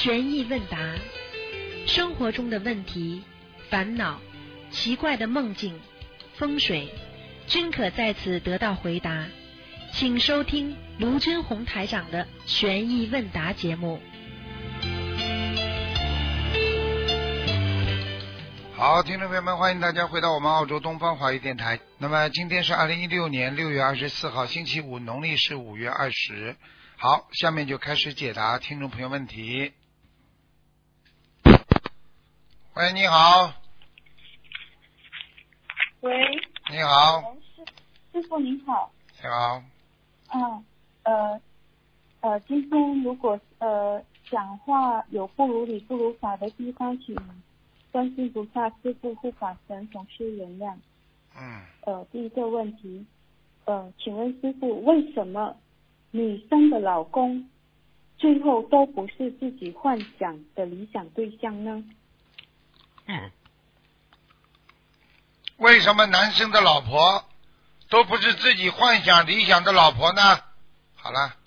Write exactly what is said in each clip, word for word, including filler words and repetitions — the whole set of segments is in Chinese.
悬疑问答，生活中的问题、烦恼、奇怪的梦境、风水，均可在此得到回答。请收听卢军红台长的悬疑问答节目。 好，听众朋友们，欢迎大家回到我们澳洲东方华语电台。那么今天是二零一六年六月二十四号，星期五，农历是五月二十。好，下面就开始解答听众朋友问题。喂，你好。 喂。 你好。 师傅您好。 你好。 嗯，呃，呃，今天如果呃讲话有不如理不如法的地方，请观世菩萨、师父、护法神总是原谅。 嗯。 呃，第一个问题，呃，请问师父，为什么女生的老公最后都不是自己幻想的理想对象呢？ 嗯。为什么男生的老婆都不是自己幻想理想的老婆呢？好了。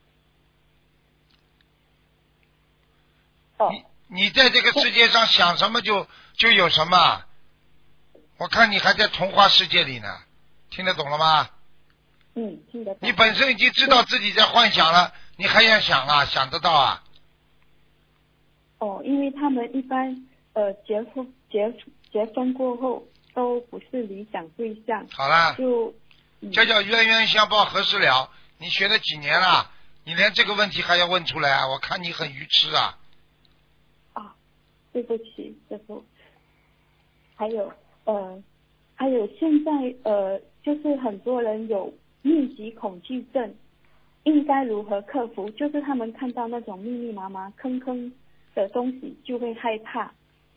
哦。 你你在这个世界上想什么就就有什么，我看你还在童话世界里呢，听得懂了吗？ 嗯，听得懂。 你本身已经知道自己在幻想了，你还要想啊，想得到啊？ 哦，因为他们一般呃结婚结结婚过后都不是理想对象。 好了， 就、嗯、 这叫冤冤相报何时了？你学了几年了？你连这个问题还要问出来啊？我看你很愚痴啊！ 啊，对不起，师傅。还有呃，还有现在呃，就是很多人有密集恐惧症，应该如何克服？就是他们看到那种密密麻麻、坑坑的东西就会害怕。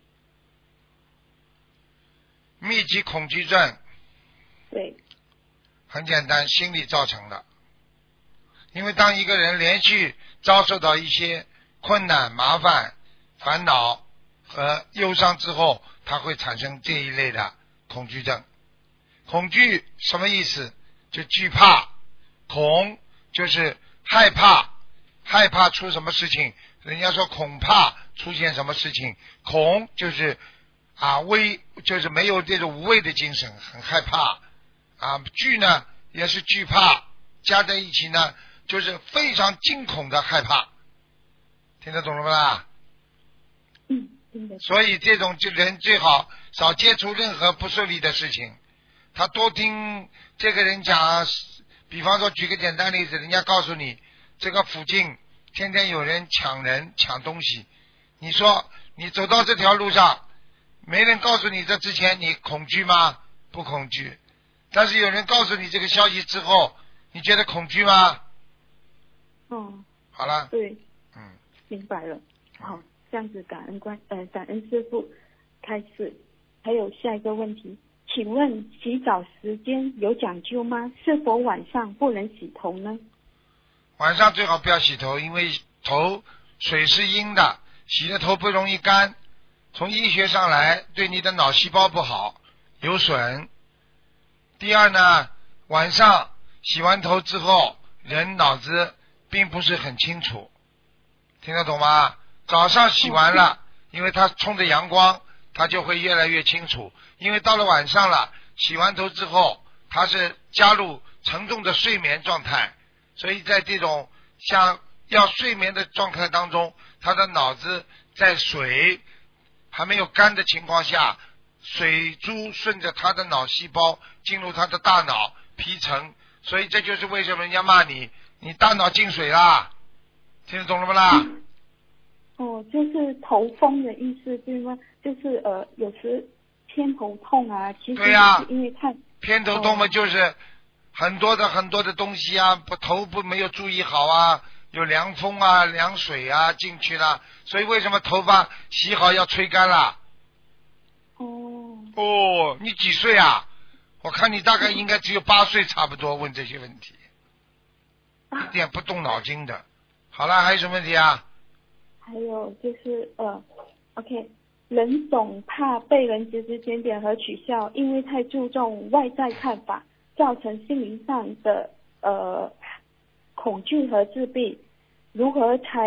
密集恐惧症。 对。 很简单，心理造成的。因为当一个人连续遭受到一些困难、麻烦、烦恼和忧伤之后，他会产生这一类的恐惧症。恐惧什么意思？就惧怕，恐就是害怕，害怕出什么事情。人家说恐怕出现什么事情，恐就是啊畏，就是没有这种无畏的精神，很害怕啊。惧呢也是惧怕，加在一起呢就是非常惊恐的害怕。听得懂了吗啦？ 嗯，听得懂。 所以这种人最好少接触任何不顺利的事情，他多听这个人讲。比方说举个简单例子，人家告诉你这个附近天天有人抢人抢东西，你说你走到这条路上没人告诉你这之前，你恐惧吗？不恐惧。但是有人告诉你这个消息之后，你觉得恐惧吗？ 嗯。 好了。 对。 嗯。 明白了。好，这样子感恩观呃感恩师父开始。还有下一个问题，请问洗澡时间有讲究吗？是否晚上不能洗头呢？ 晚上最好不要洗头，因为头水是阴的，洗了头不容易干，从医学上来对你的脑细胞不好，有损。第二呢，晚上洗完头之后人脑子并不是很清楚，听得懂吗？早上洗完了，因为它冲着阳光，它就会越来越清楚。因为到了晚上了，洗完头之后它是加入沉重的睡眠状态，所以在这种像要睡眠的状态当中，他的脑子在水还没有干的情况下，水珠顺着他的脑细胞进入他的大脑皮层，所以这就是为什么人家骂你你大脑进水啦，听得懂了吗啦？ 嗯、哦，就是头风的意思对吗？就是呃有时偏头痛啊，其实是因为太、 啊、偏头痛嘛，就是很多的很多的东西啊，不头部没有注意好啊，有凉风啊凉水啊进去了，所以为什么头发洗好要吹干了？ 哦哦，你几岁啊？我看你大概应该只有八岁差不多，问这些问题一点不动脑筋的。好了，还有什么问题啊？ 还有就是呃 OK， 人总怕被人指指点点和取笑，因为太注重外在看法，造成心灵上的呃恐惧和自闭。如何才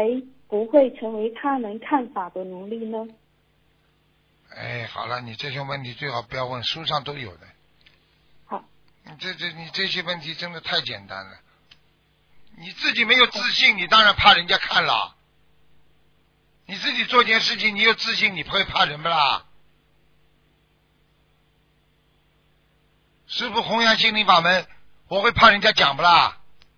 不会成为他人看法的奴隶呢？ 哎，好了，你这些问题最好不要问，书上都有的。 好。 你这这你这些问题真的太简单了。你自己没有自信，你当然怕人家看了。你自己做件事情，你有自信，你不会怕人不啦？师父弘扬心灵法门，我会怕人家讲不啦？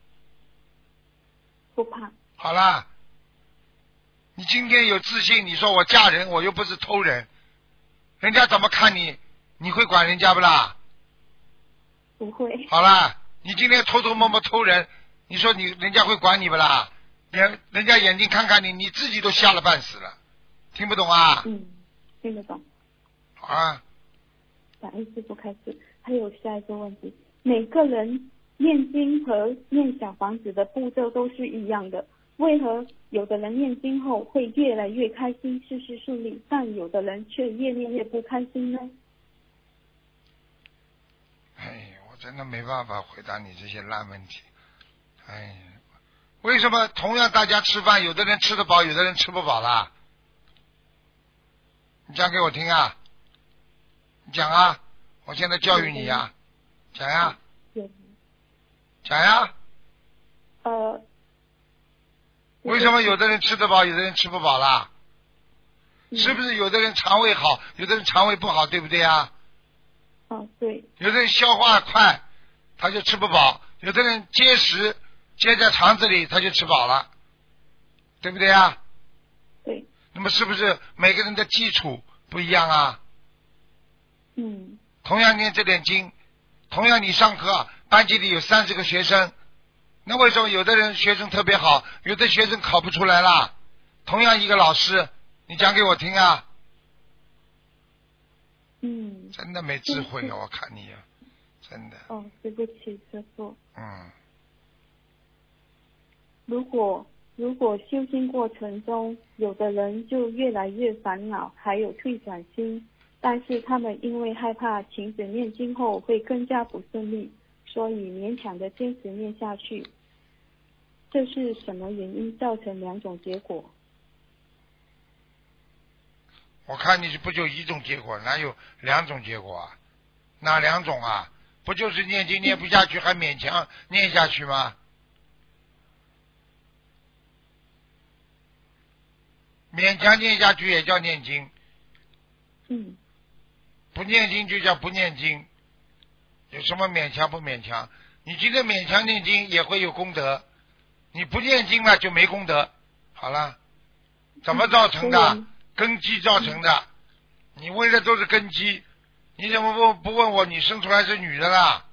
不怕。 好啦，你今天有自信，你说我嫁人，我又不是偷人，人家怎么看你？你会管人家不啦？ 不会。 好啦，你今天偷偷摸摸偷人，你说你人家会管你不啦？人人家眼睛看看你，你自己都吓了半死了，听不懂啊？ 嗯，听得懂。 好啊。 感恩师父开始。还有下一个问题，每个人念经和念小房子的步骤都是一样的，为何有的人念经后会越来越开心，事事顺利，但有的人却越念越不开心呢？ 哎，我真的没办法回答你这些烂问题。哎，为什么同样大家吃饭，有的人吃得饱，有的人吃不饱啦？你讲给我听啊！你讲啊！我现在教育你呀，讲呀，讲呀。 呃， 为什么有的人吃得饱，有的人吃不饱啦？ 嗯、 是不是有的人肠胃好，有的人肠胃不好，对不对呀？ 哦，对。 有的人消化快，他就吃不饱；有的人结石结在肠子里，他就吃饱了，对不对呀？ 对。 那么是不是每个人的基础不一样啊？ 嗯。 同样念这点经，同样你上课，班级里有三十个学生，那为什么有的人学生特别好，有的学生考不出来啦？同样一个老师，你讲给我听啊。 嗯。 真的没智慧啊！我看你啊，真的。 哦，对不起，师父。 嗯。 如果如果修行过程中，有的人就越来越烦恼，还有退转心。但是他们因为害怕停止念经后会更加不顺利，所以勉强的坚持念下去。这是什么原因造成两种结果？ 我看你不就一种结果，哪有两种结果啊？哪两种啊？不就是念经念不下去，还勉强念下去吗？勉强念下去也叫念经。 嗯。 不念经就叫不念经，有什么勉强不勉强？你今天勉强念经也会有功德，你不念经了就没功德。好了，怎么造成的？嗯、根基造成的。你问的都是根基，你怎么不不问我？你生出来是女的啦？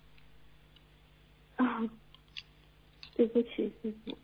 啊，对不起，师父。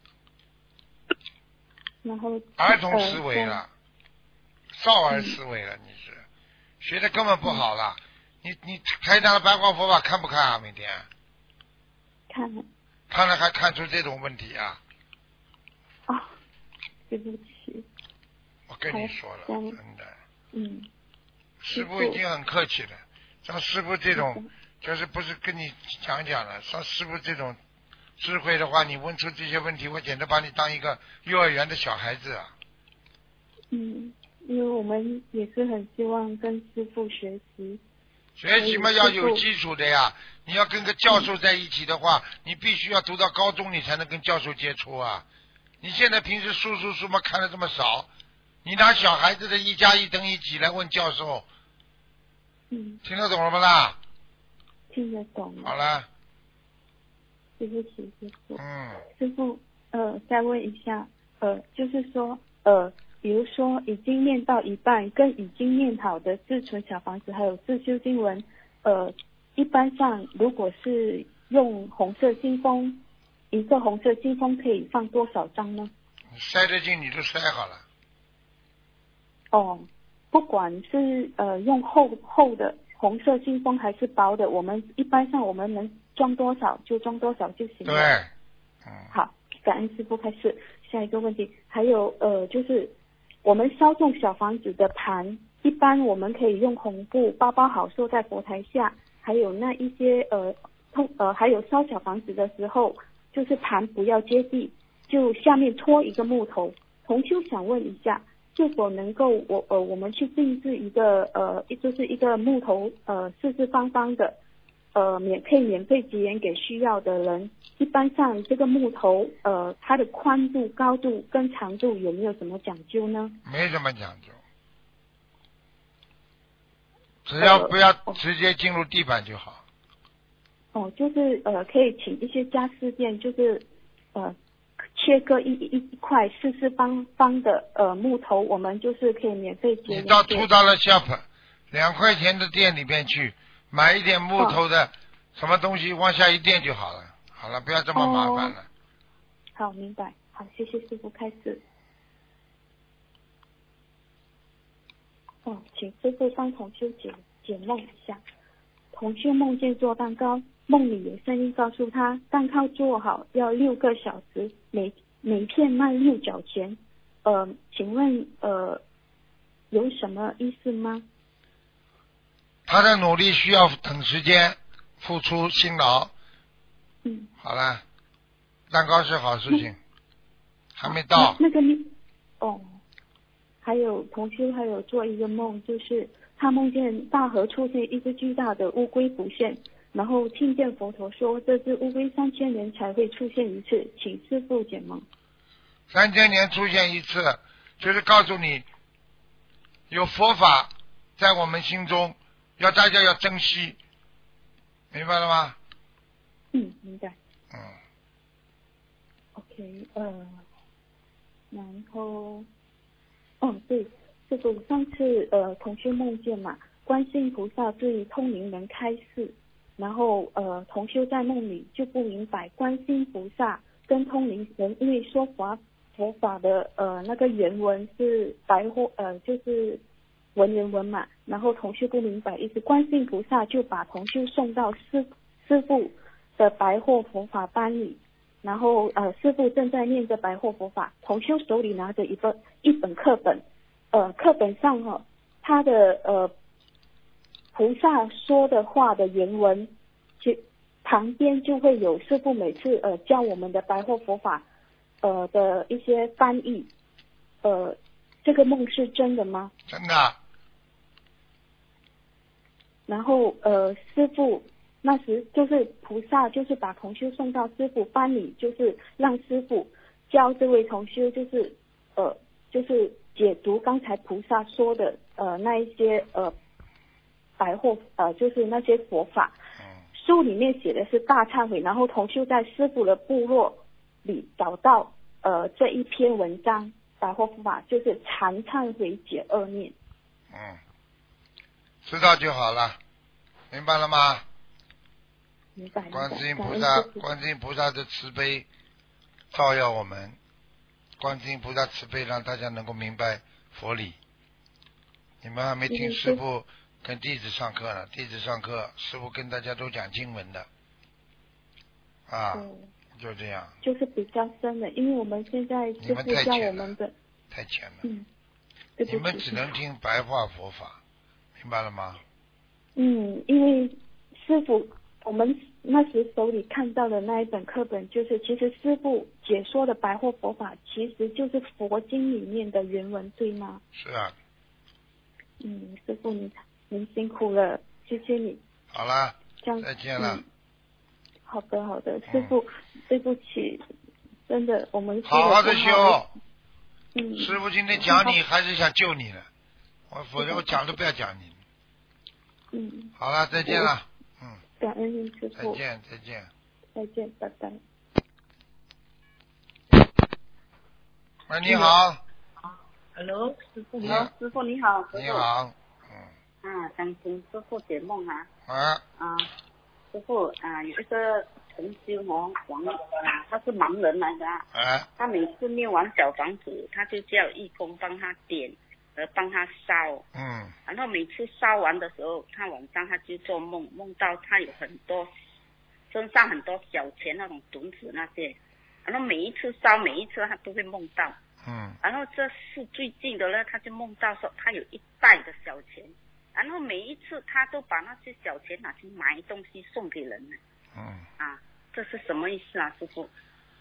然后儿童思维了，呃、少儿思维了，你是。学的根本不好了，嗯、你你台长的白话佛法看不看啊？每天看了， 看了还看出这种问题啊？ 啊，对不起， 我跟你说了，真的， 嗯， 师父已经很客气了，像师父这种，就是不是跟你讲讲了，像师父这种智慧的话，你问出这些问题，我简直把你当一个幼儿园的小孩子啊。 嗯。因为我们也是很希望跟师父学习， 学习嘛要有基础的呀。你要跟个教授在一起的话，嗯、你必须要读到高中，你才能跟教授接触啊。你现在平时书书书嘛看的这么少，你拿小孩子的一加一等于几来问教授？ 嗯， 听得懂了不啦？ 听得懂了。 好了。 对不起，师父。 嗯。 师父，呃，再问一下，呃，就是说，呃。比如说已经念到一半，跟已经念好的自存小房子还有自修经文，呃，一般上如果是用红色信封，一个红色信封可以放多少张呢？ 你塞得进你就塞好了。 哦，不管是呃用厚厚的红色信封还是薄的，我们一般上我们能装多少就装多少就行了。 对，嗯。 好，感恩师父开始。下一个问题，还有呃就是。我们烧种小房子的盘，一般我们可以用红布包包好，收在佛台下。还有那一些呃通呃，还有烧小房子的时候，就是盘不要接地。 就下面戳一个木头。同修想问一下，是否能够我呃我们去定制一个呃就是一个木头呃四四方方的呃免可以免费结缘给需要的人。一般上这个木头呃它的宽度、高度跟长度有没有什么讲究呢？ 没什么讲究，只要不要直接进入地板就好。 哦，就是呃可以请一些家私店，就是呃切割一一一块四四方方的呃木头，我们就是可以免费结缘。 你到图达了 shop 两块钱的店里边去买一点木头的什么东西，往下一垫就好了。好了，不要这么麻烦了。 哦、好，明白。好，谢谢师父开示。哦，请师父帮同修解解梦一下。同修梦见做蛋糕，梦里有声音告诉他，蛋糕做好要六个小时，每每片卖六角钱。呃，请问呃有什么意思吗？ 他的努力需要等时间，付出辛劳。 嗯， 好了，蛋糕是好事情，还没到。 那, 那个你哦，还有同修还有做一个梦，就是他梦见大河出现一只巨大的乌龟浮现，然后听见佛陀说这只乌龟三千年才会出现一次，请师父解梦。 三千年出现一次，就是告诉你有佛法在我们心中，要大家要珍惜，明白了吗？ 嗯，明白。 嗯。 OK， 呃，然后，哦对，师父上次呃同学梦见嘛，观世音菩萨对通灵人开示，然后呃同修在梦里就不明白观世音菩萨跟通灵人因为说法佛法的呃那个原文是白话呃就是文言文嘛，然后同修不明白意思，观世音菩萨就把同修送到师师父的白话佛法班里，然后呃师父正在念着白话佛法，同修手里拿着一本一本课本，呃课本上哈、哦、他的呃菩萨说的话的原文，就旁边就会有师父每次呃教我们的白话佛法呃的一些翻译，呃这个梦是真的吗？ 真的。 然后呃师父那时就是菩萨就是把同修送到师父班里，就是让师父教这位同修就是呃就是解读刚才菩萨说的呃那一些呃白话呃就是那些佛法。书里面写的是大忏悔，然后同修在师父的部落里找到呃这一篇文章白话佛法，就是常忏悔解恶念。 嗯，知道就好了，明白了吗？ 明白。 观世音菩萨，观世音菩萨的慈悲照耀我们，观世音菩萨慈悲让大家能够明白佛理。你们还没听师父跟弟子上课呢，弟子上课，师父跟大家都讲经文的，啊，嗯、就这样。 就是比较深的，因为我们现在就是教我们的太浅了， 嗯， 你们只能听白话佛法，明白了吗？ 嗯，因为师父我们那时手里看到的那一本课本，就是其实师父解说的白话佛法，其实就是佛经里面的原文，对吗？ 是啊。 嗯，师父您您辛苦了，谢谢你。 好了， 这样再见了。 嗯、好的好的，师父、嗯、对不起，真的我们好好的修。 嗯， 师父今天讲你还是想救你的，我否则我讲都不要讲你。 嗯。 好了，再见了。嗯。 感恩您师父。 再见再见。 再见，拜拜。 喂，你好。 Hello， 师父你好，师父你好，师父你好， 嗯，啊，想请师父解梦啊。 啊。 啊，师父啊，有一个同修哦，王啊，他是盲人来的啊。 啊。 他每次念完小房子，他就叫义工帮他点和帮他烧。 嗯。 然后每次烧完的时候，他晚上他就做梦，梦到他有很多身上很多小钱那种墩子那些，然后每一次烧，每一次他都会梦到。 嗯， 然后这是最近的呢，他就梦到说他有一袋的小钱，然后每一次他都把那些小钱拿去买东西送给人了。 嗯， 啊，这是什么意思啊，师父？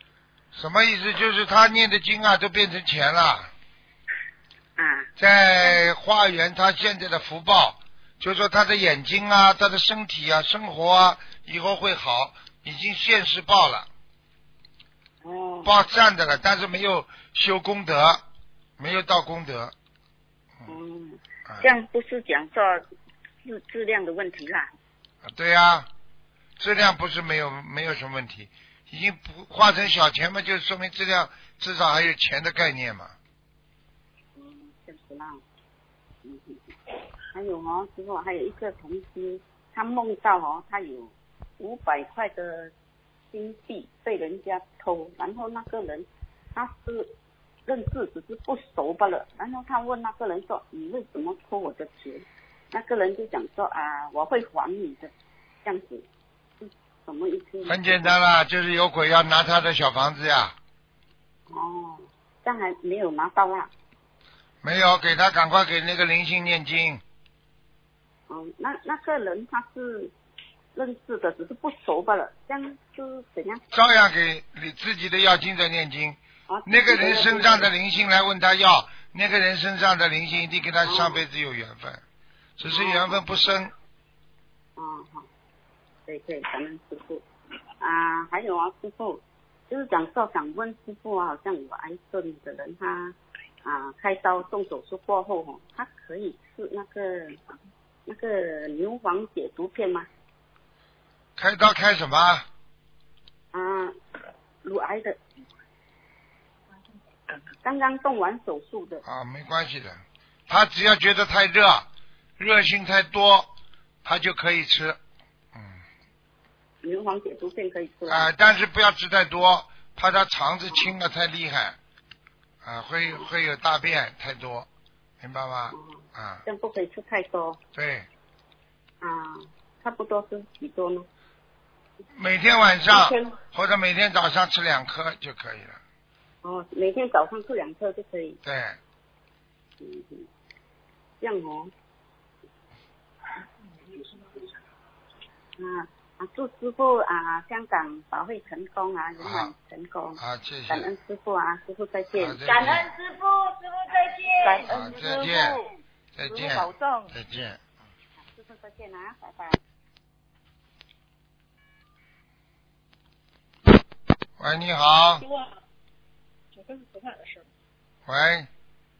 什么意思？就是他念的经啊，都变成钱了。 啊。 在化缘他现在的福报，就是说他的眼睛啊，他的身体啊，生活啊，以后会好，已经现世报了。 哦。 报善的了，但是没有修功德，没有到功德。 嗯。嗯这样不是讲说质质量的问题啦。 对呀、啊，质量不是没有没有什么问题，已经不化成小钱嘛，就说明质量至少还有钱的概念嘛。 嗯，就是啦。嗯，还有哦，师傅，还有一个同事，他梦到哦，他有五百块的金币被人家偷，然后那个人他是认识，只是不熟罢了。然后他问那个人说：“你为什么偷我的钱？”那个人就讲说：“啊，我会还你的。”这样子是什么意思？ 很简单啦，就是有鬼要拿他的小房子呀。 哦，但还没有拿到啦。 没有，给他赶快给那个灵性念经。 哦，那那个人他是认识的，只是不熟罢了，这样是怎样？ 照样给你自己的要经者念经。 啊， 那个人身上的灵性来问他要，那个人身上的灵性一定跟他上辈子有缘分，哦、只是缘分不深。 哦，好，对对，感恩师父。啊，还有啊，师父，就是讲说想问师父啊，好像有癌症的人他啊开刀动手术过后哦，他可以吃那个那个牛黄解毒片吗？ 开刀开什么？ 啊，乳癌的。刚刚动完手术的啊，没关系的，他只要觉得太热，热性太多，他就可以吃。嗯。 牛黄解毒片可以吃啊、呃，但是不要吃太多，怕他肠子清了太厉害，啊、呃，会会有大便太多，明白吗？ 啊、 啊。 这样不可以吃太多。 对。 啊，差不多是几多呢？ 每天晚上或者每天早上吃两颗就可以了。 哦，每天早上吃两颗就可以。 对。 嗯，这样哦。啊啊！祝师傅啊，香港法会成功啊，圆满成功。 啊，谢谢。 感恩师傅啊，师傅再见。 感恩师傅，师傅再见。 感恩师傅，再见。再见。 师傅保重。 再见。 师傅再见啊，拜拜。 喂，你好。 我跟昨晚的事。 喂。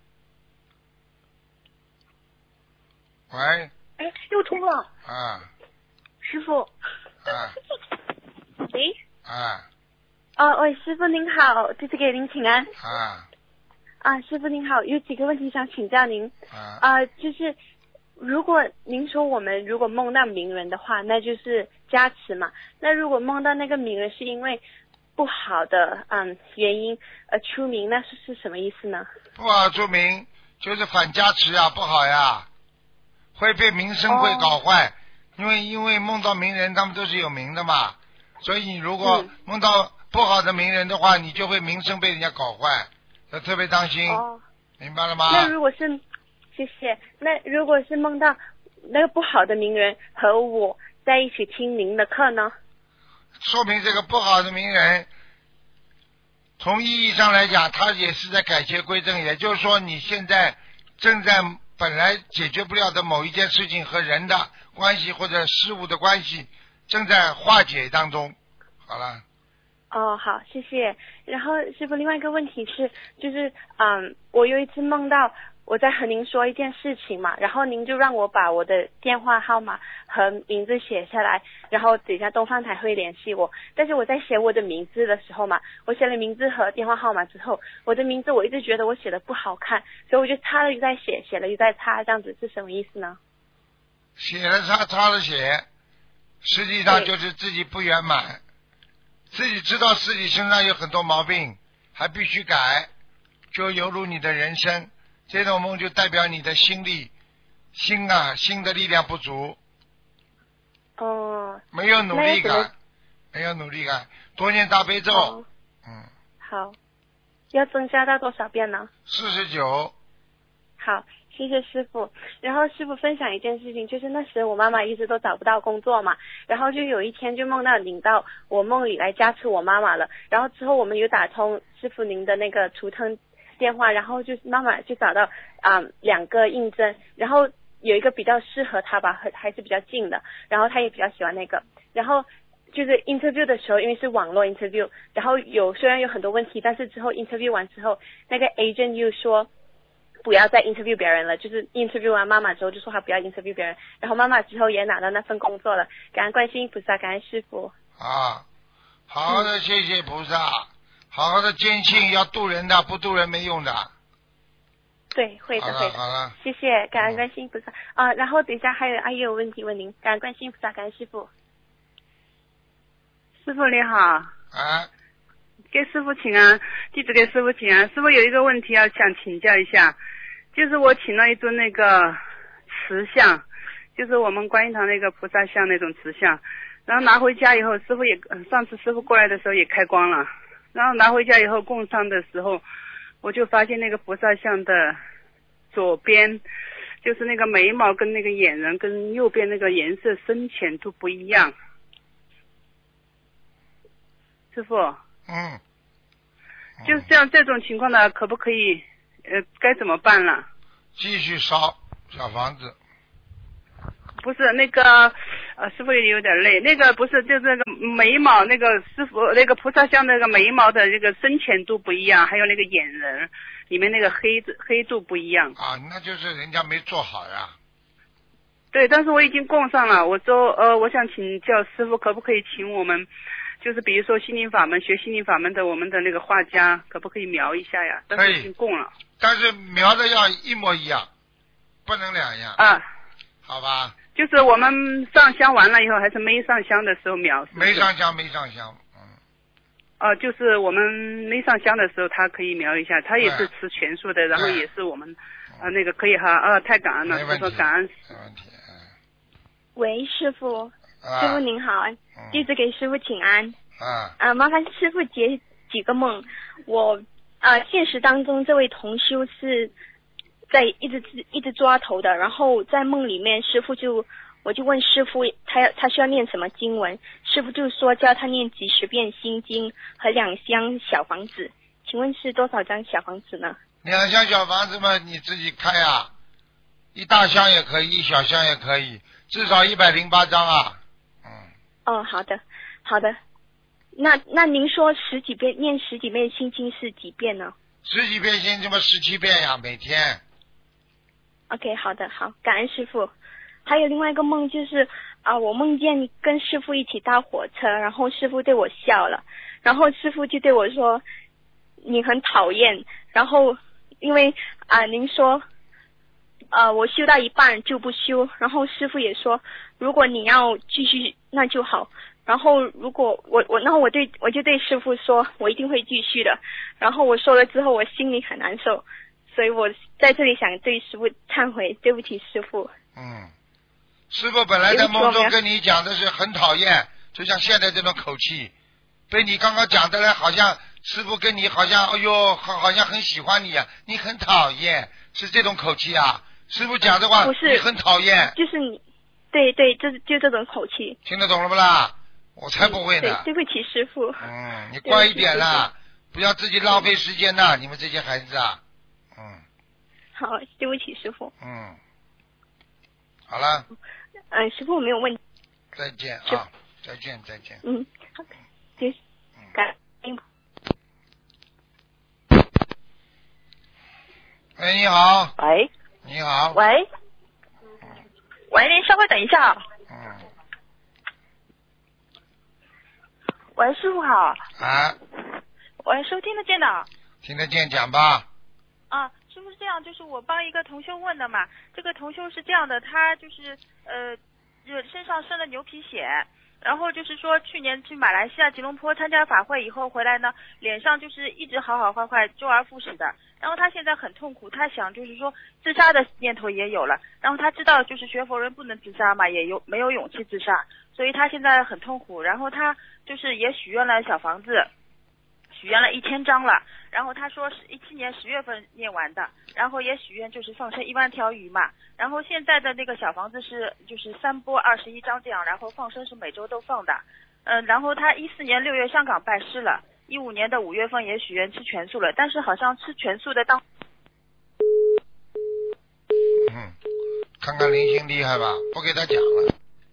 喂。 哎，又通了。 啊。 师傅。 啊。 喂。 啊。 哦，喂，师傅您好，弟子给您请安。 啊。 啊，师傅您好，有几个问题想请教您。 啊。 啊，就是如果您说我们如果梦到名人的话，那就是加持嘛。那如果梦到那个名人是因为不好的嗯原因而出名，那是是什么意思呢？ 不好出名就是反加持啊，不好呀，会被名声会搞坏。哦、因为因为梦到名人，他们都是有名的嘛，所以你如果梦到不好的名人的话，嗯、你就会名声被人家搞坏，要特别当心，哦、明白了吗？ 那如果是，谢谢。那如果是梦到那个不好的名人和我在一起听您的课呢？ 说明这个不好的名人，从意义上来讲，他也是在改邪归正。也就是说，你现在正在本来解决不了的某一件事情和人的关系或者事物的关系，正在化解当中。好了。 哦，好，谢谢。然后师傅，另外一个问题是，就是嗯，我有一次梦到我在和您说一件事情嘛，然后您就让我把我的电话号码和名字写下来，然后等一下东方台会联系我。但是我在写我的名字的时候嘛，我写了名字和电话号码之后，我的名字我一直觉得我写的不好看，所以我就擦了又再写，写了又再擦，这样子是什么意思呢？ 写了擦，擦了写，实际上就是自己不圆满，自己知道自己身上有很多毛病，还必须改，就犹如你的人生。这种梦就代表你的心力，心啊，心的力量不足。 哦。 没有努力感，没有努力感，多念大悲咒。哦、嗯。 好，要增加到多少遍呢？ 四十九。 好， 谢谢师傅。然后师傅分享一件事情，就是那时我妈妈一直都找不到工作嘛，然后就有一天就梦到领到我梦里来加持我妈妈了，然后之后我们有打通师傅您的那个图腾电话，然后就妈妈就找到啊、嗯、两个应征，然后有一个比较适合她吧，还还是比较近的，然后她也比较喜欢那个，然后就是 interview 的时候，因为是网络 interview， 然后有虽然有很多问题，但是之后 interview 完之后，那个 agent 又说不要再 interview 别人了，就是 interview 完妈妈之后就说他不要 interview 别人，然后妈妈之后也拿到那份工作了，感恩观世音菩萨，感恩师父。 啊，好好的谢谢菩萨，嗯、好好的坚信要渡人的，不渡人没用的。 对，会的好会的。 好了， 谢谢，感恩观世音菩萨、嗯、啊。然后等一下还有还有问题问您，感恩观世音菩萨，感恩师父。 师父你好。 啊。 给师父请安，弟子给师父请安。师父有一个问题要想请教一下，就是我请了一尊那个瓷像，就是我们观音堂那个菩萨像那种瓷像，然后拿回家以后，师父也上次师父过来的时候也开光了，然后拿回家以后供上的时候，我就发现那个菩萨像的左边就是那个眉毛跟那个眼仁跟右边那个颜色深浅都不一样。师父， 嗯， 就是这样，这种情况呢，可不可以呃该怎么办了？ 继续烧小房子。 不是那个呃师父也有点累，那个不是就是那个眉毛那个师父那个菩萨像那个眉毛的这个深浅度不一样，还有那个眼仁里面那个黑黑度不一样。 啊，那就是人家没做好呀。 对，但是我已经供上了，我说呃我想请教师父，可不可以请我们就是比如说心灵法门学心灵法门的我们的那个画家，可不可以描一下呀？但是已经供了。 但是描的要一模一样，不能两样。 啊， 好吧。 就是我们上香完了以后，还是没上香的时候描？是不是没上香，没上香，嗯。 哦、呃，就是我们没上香的时候，他可以描一下，他也是吃全素的，然后也是我们啊、呃、那个可以哈啊、呃，太感恩了，就说感恩。 没问题。 喂，师父， 啊、 师父您好，弟子给师父请安。 啊。 啊，麻烦师父解几个梦。我啊，现实当中这位同修是在一直一直抓头的，然后在梦里面，师父就我就问师父，他他需要念什么经文？师父就说叫他念几十遍心经和两箱小房子。请问是多少张小房子呢？ 两箱小房子嘛，你自己开啊，一大箱也可以，一小箱也可以，至少一百零八张啊。嗯。 哦，好的，好的。那那您说十几遍念十几遍心经是几遍呢？ 十几遍心经嘛，十七遍呀，每天。 OK， 好的，好，感恩师父。还有另外一个梦就是啊，我梦见跟师父一起搭火车，然后师父对我笑了，然后师父就对我说你很讨厌，然后因为啊您说呃我修到一半就不修，然后师父也说如果你要继续那就好，然后如果我我然后我对我就对师父说我一定会继续的，然后我说了之后我心里很难受，所以我在这里想对师父忏悔，对不起师父。 嗯，师父本来在梦中跟你讲的是很讨厌，就像现在这种口气，被你刚刚讲的来，好像师父跟你好像哎呦，好好像很喜欢你啊，你很讨厌，是这种口气啊？师父讲的话， 不是你很讨厌， 就是你，对对，就是就这种口气。 听得懂了不啦？我才不会呢。 对，对不起师父。 嗯，你乖一点啦，不要自己浪费时间呐，你们这些孩子啊。嗯。 好，对不起师父。 嗯。好了。 嗯，师父我没有问题。 再见啊！再见再见。 嗯，好，谢谢。感恩。 哎，你好。 喂。 你好。 喂。喂，您稍微等一下。 嗯。 喂，师傅好。 啊。 喂，师傅听得见的。 听得见，讲吧。 啊，师傅是这样，就是我帮一个同修问的嘛。这个同修是这样的，他就是呃，身上生了牛皮癣。然后就是说，去年去马来西亚吉隆坡参加法会以后回来呢，脸上就是一直好好坏坏，周而复始的。然后他现在很痛苦，他想就是说自杀的念头也有了。然后他知道就是学佛人不能自杀嘛，也有没有勇气自杀，所以他现在很痛苦。然后他就是也许愿了小房子， 许愿了一千张了，然后他说是一七年十月份念完的，然后也许愿就是放生一万条鱼嘛，然后现在的那个小房子是就是三波二十一张这样，然后放生是每周都放的，嗯、呃，然后他一四年六月香港拜师了，一五年的五月份也许愿吃全素了，但是好像吃全素的当， 嗯，看看灵性厉害吧，不给他讲了。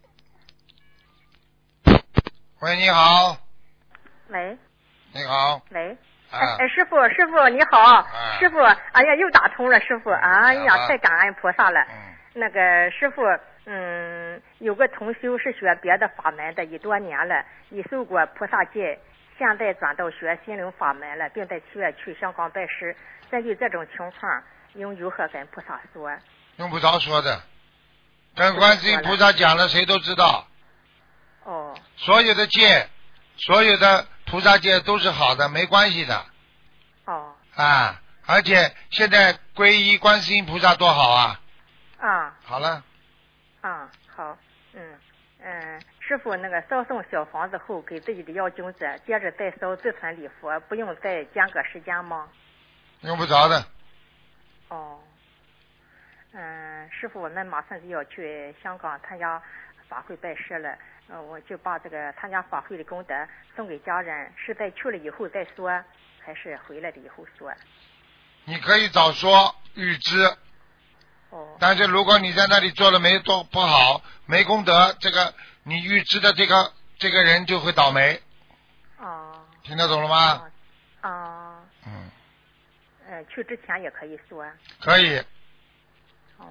喂，你好。 喂。 你好。 喂。 啊、 哎哎，师傅，师傅你好， 啊、 师傅，哎呀，又打通了，师傅，哎呀， 啊、 太感恩菩萨了。 嗯。 那个师傅，嗯，有个同修是学别的法门的，已多年了，已受过菩萨戒，现在转到学心灵法门了，并在七月去香港拜师。针对这种情况，应如何跟菩萨说？ 用不着说的，跟观世音菩萨讲了，谁都知道。 哦。 所有的戒，所有的菩萨戒都是好的，没关系的。 哦。 啊，而且现在皈依观世音菩萨多好啊。 啊。 好了。 啊，好，嗯嗯，师傅，那个烧送小房子后，给自己的要经者，接着再烧自存礼佛，不用再间隔时间吗？ 用不着的。 哦。嗯，师傅，我们马上就要去香港参加法会拜师了，呃，我就把这个参加法会的功德送给家人，是在去了以后再说，还是回来了以后说？ 你可以早说预知。 哦。 但是如果你在那里做的没做不好，没功德，这个你预知的这个这个人就会倒霉。 哦。 听得懂了吗？ 啊、哦。 嗯。 呃，去之前也可以说。 可以。 嗯，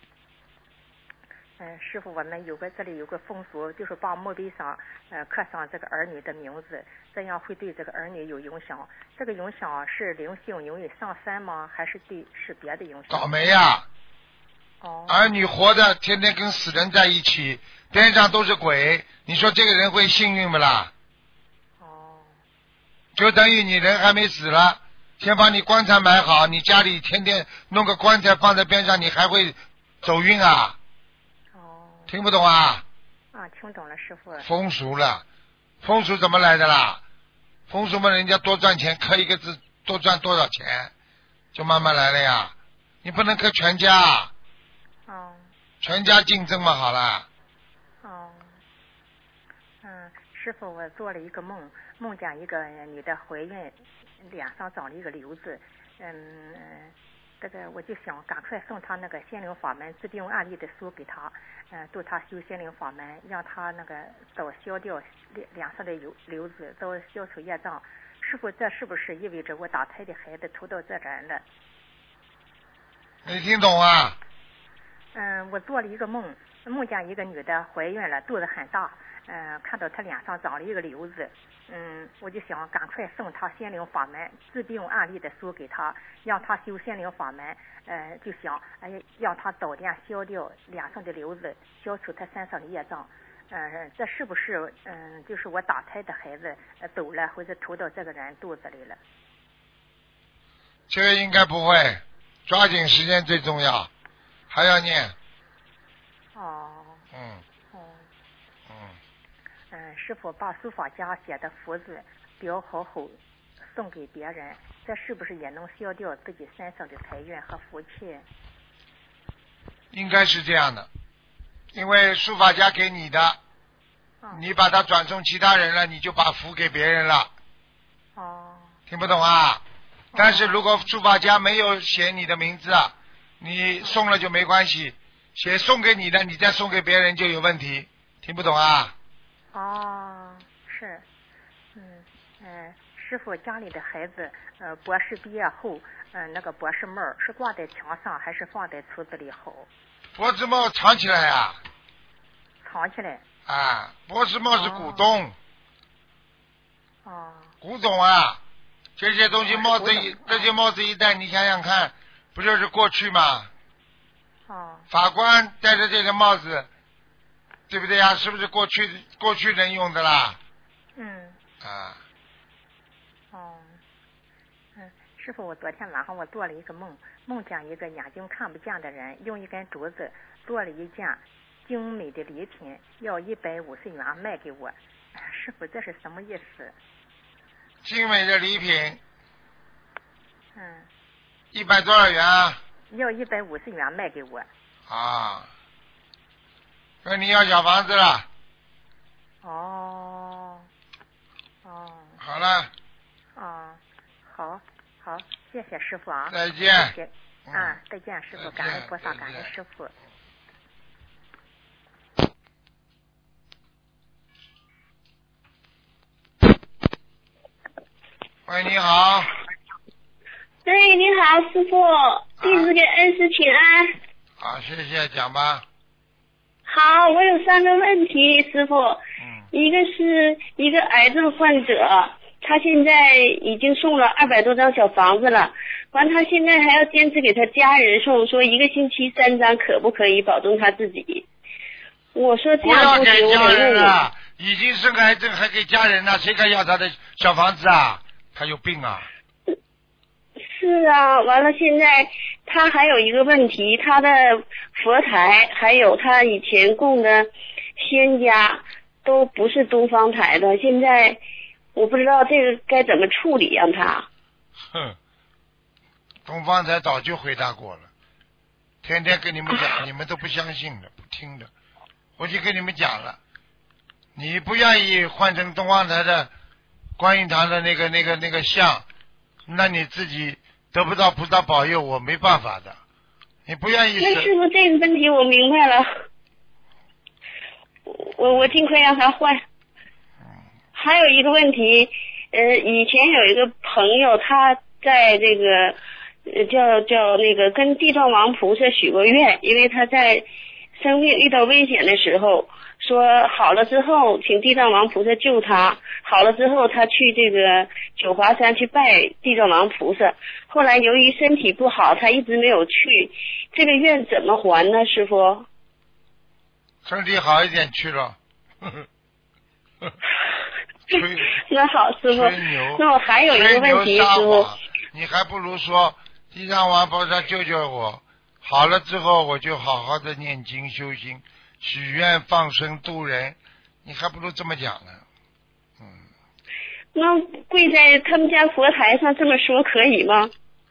嗯，师傅，我们有个这里有个风俗，就是把墓碑上呃刻上这个儿女的名字，这样会对这个儿女有影响。这个影响是灵性容易上山吗？还是对是别的影响？ 倒霉呀、啊！ 哦。 儿女活着，天天跟死人在一起，边上都是鬼，你说这个人会幸运不啦？ 哦。 就等于你人还没死了。先把你棺材买好，你家里天天弄个棺材放在边上，你还会走运啊？ 哦。 听不懂啊？ 啊，听懂了，师傅。 风俗了，风俗怎么来的啦？风俗嘛，人家多赚钱，刻一个字多赚多少钱，就慢慢来了呀。你不能刻全家。 哦。 全家竞争嘛，好了。 哦。嗯，师傅，我做了一个梦，梦见一个女的怀孕。脸上长了一个瘤子，嗯，这个我就想赶快送他那个心灵法门治病案例的书给他，嗯、呃，度他修心灵法门，让他那个早消掉脸脸上的瘤瘤子，早消除业障。师傅，这是不是意味着我打胎的孩子投到这人了？ 没听懂啊？ 嗯，我做了一个梦，梦见一个女的怀孕了，肚子很大，嗯、呃，看到她脸上长了一个瘤子。嗯，我就想赶快送他心灵法门治病案例的书给他，让他修心灵法门。呃，就想哎，让他早点消掉脸上的瘤子，消除他身上的业障。呃，这是不是嗯、呃，就是我打胎的孩子、呃、走了，或者投到这个人肚子里了？ 这个应该不会，抓紧时间最重要，还要念。 哦。 嗯。 嗯，师傅把书法家写的福字裱好后送给别人，这是不是也能消掉自己身上的财运和福气？ 应该是这样的，因为书法家给你的， 哦、 你把它转送其他人了，你就把福给别人了。 哦。 听不懂啊？但是如果书法家没有写你的名字啊，你送了就没关系，写送给你的，你再送给别人就有问题。听不懂啊？ 哦，是，嗯嗯、呃，师傅家里的孩子，呃，博士毕业后，嗯、呃，那个博士帽是挂在墙上还是放在橱子里好？ 博士帽藏起来呀、啊。 藏起来。 啊，博士帽是古董。 哦。 古董啊，这些东西帽子一，这些帽子一戴，你想想看，不就是过去吗？ 哦。 法官戴着这个帽子。对不对呀？是不是过去过去人用的啦？ 嗯。 啊。 哦。嗯，师傅，我昨天晚上我做了一个梦，梦见一个眼睛看不见的人用一根竹子做了一件精美的礼品，要一百五十元卖给我。师傅，这是什么意思？ 精美的礼品。 嗯。 一百多少元啊？ 要一百五十元卖给我。 啊。跟你要小房子了。 哦。哦。 好了。 哦，好，好，谢谢师傅啊。 再见。 谢谢。啊，再见，师傅，感恩菩萨，感恩师傅。 喂，你好。 喂，你好，师傅，弟子给恩师请安。 好，谢谢，讲吧。 好，我有三个问题，师傅。嗯。一个是一个癌症患者，他现在已经送了二百多张小房子了，完他现在还要坚持给他家人送，说一个星期三张可不可以保证他自己？我说这样不行， 不行，我得问了。已经生癌症还给家人呢，谁敢要他的小房子啊？他有病啊！ 是啊，完了现在他还有一个问题，他的佛台还有他以前供的仙家都不是东方台的，现在我不知道这个该怎么处理让他。 哼，东方台早就回答过了，天天跟你们讲，你们都不相信的，不听的。我就跟你们讲了，你不愿意换成东方台的观音堂的那个那个那个像，那你自己得不到菩萨保佑，我没办法的。你不愿意。 那师傅这个问题我明白了，我我尽快让他换。还有一个问题，呃，以前有一个朋友，他在这个呃叫叫那个跟地藏王菩萨许过愿，因为他在生命遇到危险的时候，说好了之后，请地藏王菩萨救他。好了之后，他去这个九华山去拜地藏王菩萨。后来由于身体不好，他一直没有去。这个愿怎么还呢，师傅？ 身体好一点去了。 那好，师傅。 吹牛。 那我还有一个问题，师傅。 你还不如说地藏王菩萨救救我，好了之后我就好好的念经修心，许愿放生度人，你还不如这么讲呢。嗯。 那跪在他们家佛台上这么说可以吗？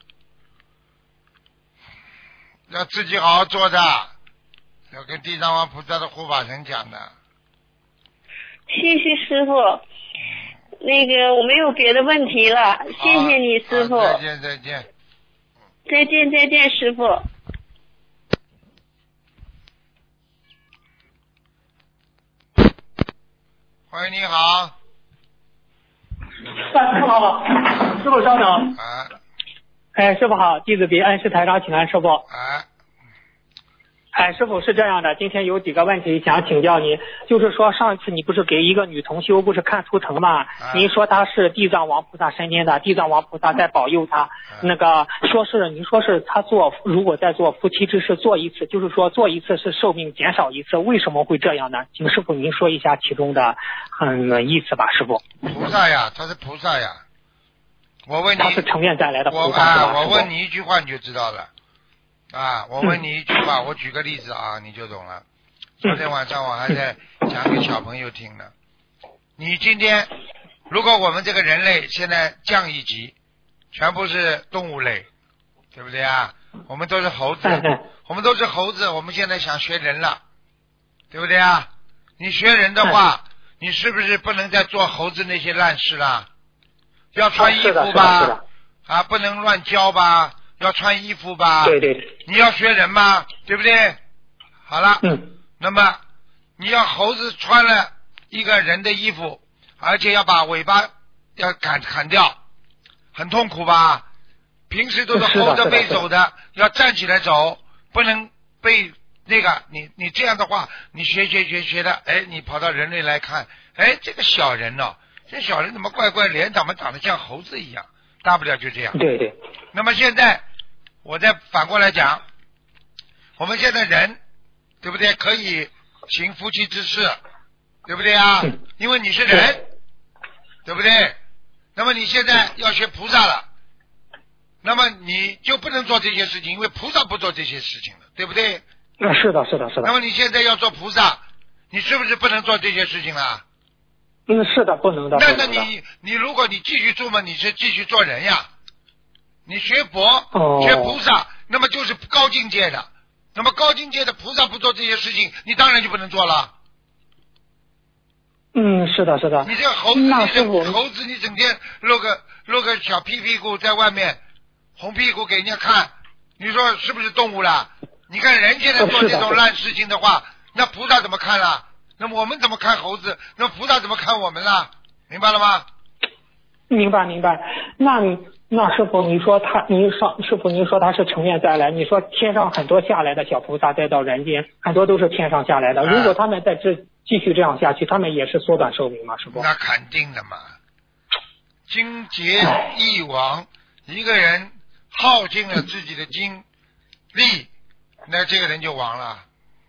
要自己好好做的，要跟地藏王菩萨的护法神讲的。 谢谢师傅。那个我没有别的问题了，谢谢你师傅。 再见再见。 再见再见师傅。 喂，你好。 师傅好，师傅稍等。 哎。 哎，师傅好，弟子给恩师台长请安，师傅。 哎。 哎，师傅是这样的，今天有几个问题想请教您，就是说上次你不是给一个女同修不是看图腾嘛？啊、您说她是地藏王菩萨身边的，地藏王菩萨在保佑她，啊、那个说是您说是她做如果再做夫妻之事做一次，就是说做一次是寿命减少一次，为什么会这样呢？请师傅您说一下其中的嗯意思吧，师傅。 菩萨呀，他是菩萨呀。我问你， 他是成愿再来的菩萨。 我啊，我问你一句话你就知道了。啊，我问你一句话，嗯、我举个例子啊，你就懂了。昨天晚上我还在讲给小朋友听呢。你今天，如果我们这个人类现在降一级，全部是动物类，对不对啊？我们都是猴子，我们都是猴子，我们现在想学人了，对不对啊？你学人的话，你是不是不能再做猴子那些烂事了？要穿衣服吧，啊，不能乱教吧？要穿衣服吧， 对对， 你要学人嘛，对不对？好了， 嗯， 那么你要猴子穿了一个人的衣服，而且要把尾巴要砍砍掉，很痛苦吧？平时都是猴着背走的，要站起来走，不能被那个你你这样的话，你学学学学的，哎，你跑到人类来看，哎，这个小人哦，这小人怎么怪怪，脸怎么长得像猴子一样？大不了就这样。 对对。 那么现在。我再反过来讲，我们现在人，对不对？可以行夫妻之事，对不对啊？因为你是人，对不对？那么你现在要学菩萨了，那么你就不能做这些事情，因为菩萨不做这些事情了，对不对？ 啊，是的，是的，是的。 那么你现在要做菩萨，你是不是不能做这些事情了？ 嗯，是的，不能的。 那那你你如果你继续做嘛，你是继续做人呀。你学佛、 哦、 学菩萨，那么就是高境界的。那么高境界的菩萨不做这些事情，你当然就不能做了。 嗯，是的，是的。 你这个猴子，你这猴子，你整天露个露个小屁屁股在外面，红屁股给人家看，你说是不是动物了？你看人现在做这种烂事情的话，那菩萨怎么看了？那么我们怎么看猴子？那菩萨怎么看我们了？明白了吗？ 明白明白。那你那师傅，你说他，您上师傅您说他是成愿再来，你说天上很多下来的小菩萨再到人间，很多都是天上下来的。如果他们在这继续这样下去，他们也是缩短寿命吗？师傅？ 那肯定的嘛。精竭一亡，一个人耗尽了自己的精力，那这个人就亡了。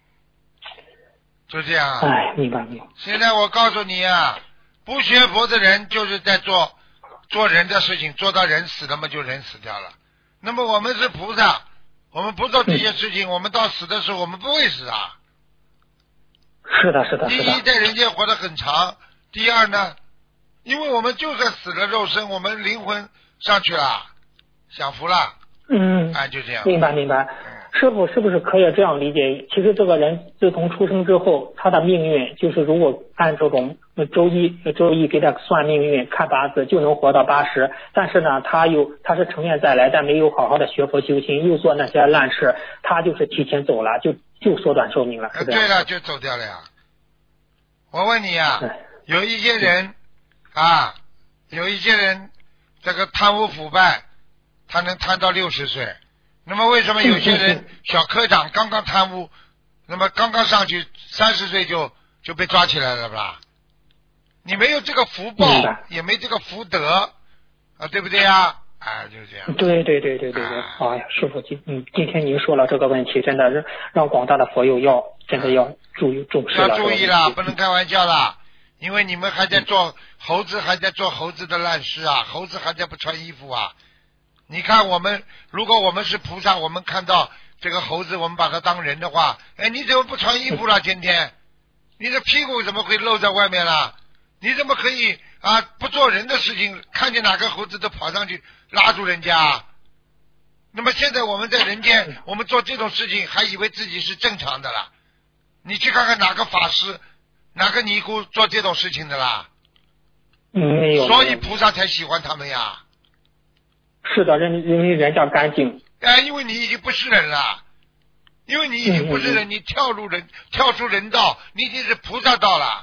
就这样。 哎，明白明白。 现在我告诉你啊，不学佛的人就是在做做人的事情，做到人死了嘛，就人死掉了。那么我们是菩萨，我们不做这些事情，嗯、我们到死的时候我们不会死啊。 是的，是的， 第一，在人间活得很长；第二呢，因为我们就算死了肉身，我们灵魂上去了，享福了。 嗯， 哎，就这样。 明白明白。师傅是不是可以这样理解？其实这个人自从出生之后，他的命运就是如果按这种周一周一给他算命运看八字，就能活到八十。但是呢，他又他是成愿再来，但没有好好的学佛修心，又做那些烂事，他就是提前走了，就就缩短寿命了，是这样。 对了，就走掉了呀。我问你啊，有一些人啊，有一些人这个贪污腐败，他能贪到六十岁。那么为什么有些人小科长刚刚贪污，那么刚刚上去三十岁就就被抓起来了吧？你没有这个福报，也没这个福德啊，对不对呀？啊，就是这样。 对对对对对对。哎呀，师傅今嗯今天您说了这个问题，真的是让广大的佛友要真的要注意重视了。 要注意了，不能开玩笑了，因为你们还在做猴子，还在做猴子的烂事啊，猴子还在不穿衣服啊。你看我们，如果我们是菩萨，我们看到这个猴子，我们把它当人的话，哎，你怎么不穿衣服了？天天，你的屁股怎么会露在外面了？你怎么可以啊不做人的事情？看见哪个猴子都跑上去拉住人家。那么现在我们在人间，我们做这种事情，还以为自己是正常的了。你去看看哪个法师、哪个尼姑做这种事情的啦？ 嗯，没有。 所以菩萨才喜欢他们呀。 是的，人因为人家干净。 哎，因为你已经不是人了，因为你已经不是人，嗯、你跳入人跳出人道，你已经是菩萨道了。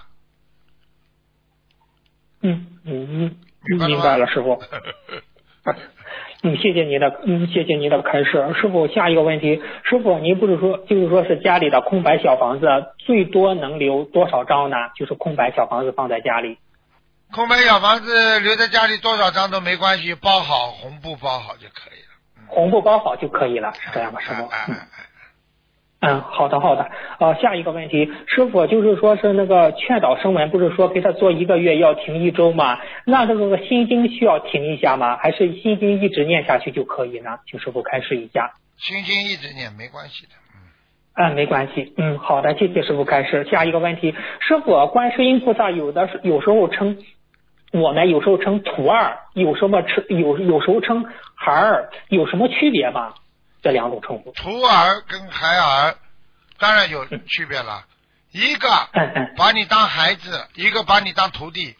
嗯嗯嗯，明白了，师傅。嗯，谢谢您的，嗯，谢谢您的开示。师傅，下一个问题，师傅，您不是说就是说是家里的空白小房子最多能留多少张呢？就是空白小房子放在家里。 空白小房子留在家里多少张都没关系，包好红布包好就可以了。 嗯、红布包好就可以了，是这样吗，师傅？嗯嗯，好的好的。呃，下一个问题，师傅就是说是那个劝导声闻，不是说给他做一个月要停一周吗？那这个心经需要停一下吗？还是心经一直念下去就可以呢？请师傅开示一下。 心经一直念没关系的。 嗯，没关系。嗯，好的，谢谢师傅开示。下一个问题，师傅，观世音菩萨有的是有时候称我们有时候称徒儿，有什么称有有时候称孩儿，有什么区别吗？这两种称呼。 徒儿跟孩儿当然有区别了，嗯、一个把你当孩子，嗯、一个把你当徒弟。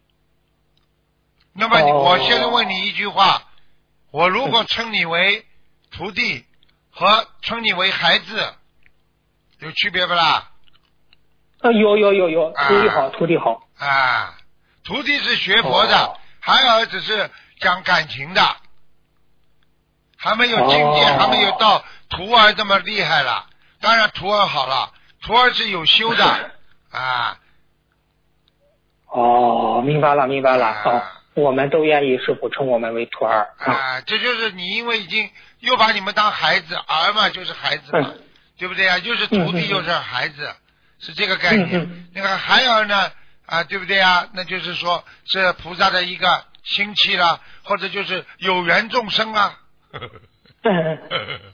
那么我现在问你一句话，哦、我如果称你为徒弟和称你为孩子有区别不啦？ 呃，有有有有，徒弟好，啊、徒弟好啊，徒弟是学佛的，哦、孩儿只是讲感情的。还没有境界，哦、还没有到徒儿这么厉害了。当然徒儿好了，徒儿是有修的啊。 哦，明白了，明白了。啊、哦，我们都愿意师父称我们为徒儿啊。啊，这就是你因为已经又把你们当孩子，儿嘛就是孩子嘛，嗯、对不对啊？又是徒弟又是孩子，嗯、是这个概念。嗯、那个孩儿呢啊，对不对啊？那就是说是菩萨的一个心气啦，或者就是有缘众生啊。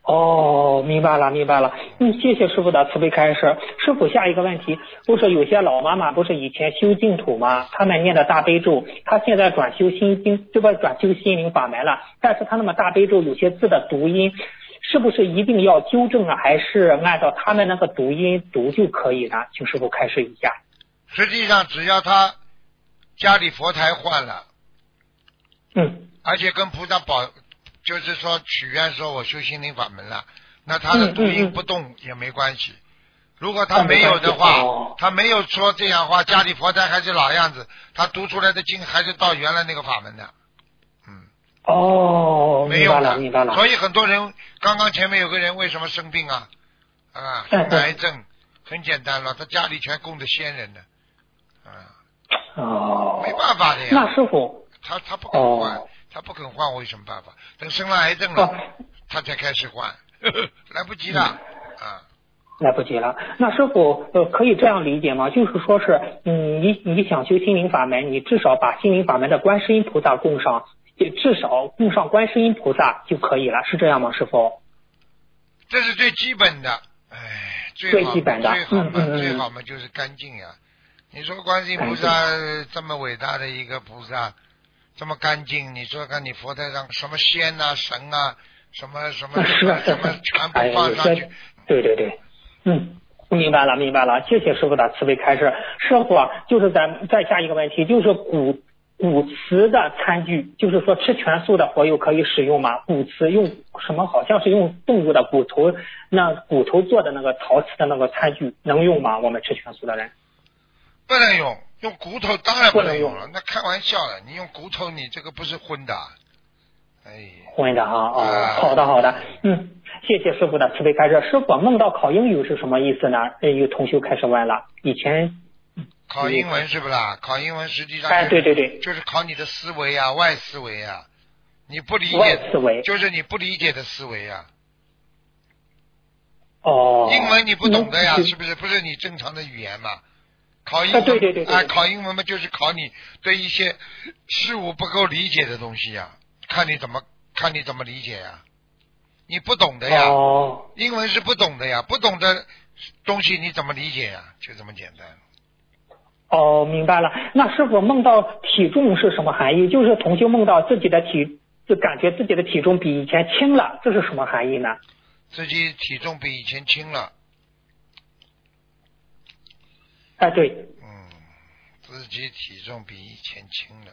哦，明白了，明白了。嗯，谢谢师傅的慈悲开示。师傅，下一个问题，不是有些老妈妈不是以前修净土吗？他们念的大悲咒，他现在转修心经，这边转修心灵法门了，但是他那么大悲咒有些字的读音，是不是一定要纠正啊？还是按照他们那个读音读就可以了？请师傅开示一下。 实际上，只要他家里佛台换了， 嗯， 而且跟菩萨保。就是说许愿说我修心灵法门了，那他的读音不动也没关系。如果他没有的话，他没有说这样话，家里佛台还是老样子，他读出来的经还是到原来那个法门的。嗯。 哦， 没有了， 明白了。 所以很多人，刚刚前面有个人为什么生病啊？啊，癌症，很简单了，他家里全供着仙人的。啊。 哦。 没办法的呀。 那师傅。 他他不肯换。哦，他不肯换，我有什么办法？等生了癌症了，哦，他才开始换，呵呵来不及了，嗯，啊， 来不及了。那师傅，呃，可以这样理解吗？就是说是，嗯，你你想修心灵法门，你至少把心灵法门的观世音菩萨供上，也至少供上观世音菩萨就可以了，是这样吗，师傅？ 这是最基本的，哎， 最基本的， 最好嘛， 嗯嗯、 最好嘛就是干净呀。你说观世音菩萨这么伟大的一个菩萨。这么干净，你说看你佛台上什么仙啊神啊，什么什么什么什么全部放上去， 哎，对对对，嗯，明白了明白了，谢谢师傅的慈悲开示。师傅就是咱再下一个问题，就是骨骨瓷的餐具，就是说吃全素的佛友可以使用吗？骨瓷用什么？好像是用动物的骨头，那骨头做的那个陶瓷的那个餐具能用吗？我们吃全素的人不能用。用骨头当然不能用了，那开玩笑了。你用骨头，你这个不是荤的，哎， 荤的啊，哦，啊、好的好的，嗯，谢谢师傅的慈悲开示。师傅梦到考英语是什么意思呢？有同修开始问了，以前考英文是不啦？考英文实际上、就是， 哎，对对对， 就是考你的思维啊，外思维啊，你不理解外思维， 就是你不理解的思维啊。 哦， 英文你不懂的呀，是不是？不是你正常的语言嘛？考英文， 啊、对对对对， 啊，考英文嘛，就是考你对一些事物不够理解的东西呀，看你怎么看你怎么理解呀，你不懂的呀， 哦， 英文是不懂的呀，不懂的东西你怎么理解呀？就这么简单。 哦，明白了。那师傅梦到体重是什么含义？就是同修梦到自己的体，就感觉自己的体重比以前轻了，这是什么含义呢？ 自己体重比以前轻了。 哎，对， 嗯，自己体重比以前轻了，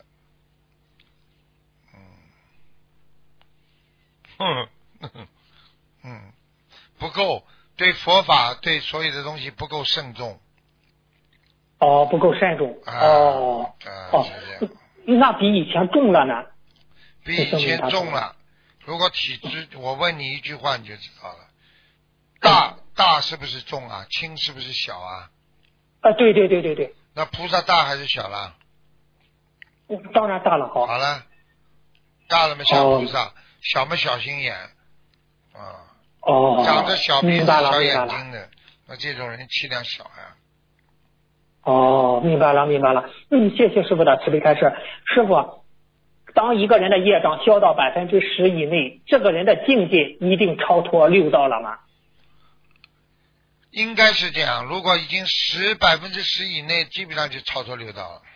嗯，哼，嗯，不够，对佛法，对所有的东西不够慎重。 哦，不够慎重。 啊、 哦， 啊、 哦，那比以前重了呢？ 比以前重了。如果体质，我问你一句话你就知道了。大大是不是重啊？轻是不是小啊？ 啊，对对对对对。 那菩萨大还是小了？ 当然大了，好。 好了，大了嘛像菩萨，哦、小嘛小心眼，啊。 哦。 长着小鼻子小眼睛的，那这种人气量小呀。 哦，明白了明白了。嗯，谢谢师傅的慈悲开示。师傅，当一个人的业障消到百分之十以内，这个人的境界一定超脱六道了吗？ 应该是这样，如果已经十百分之十以内，基本上就超脱六道了。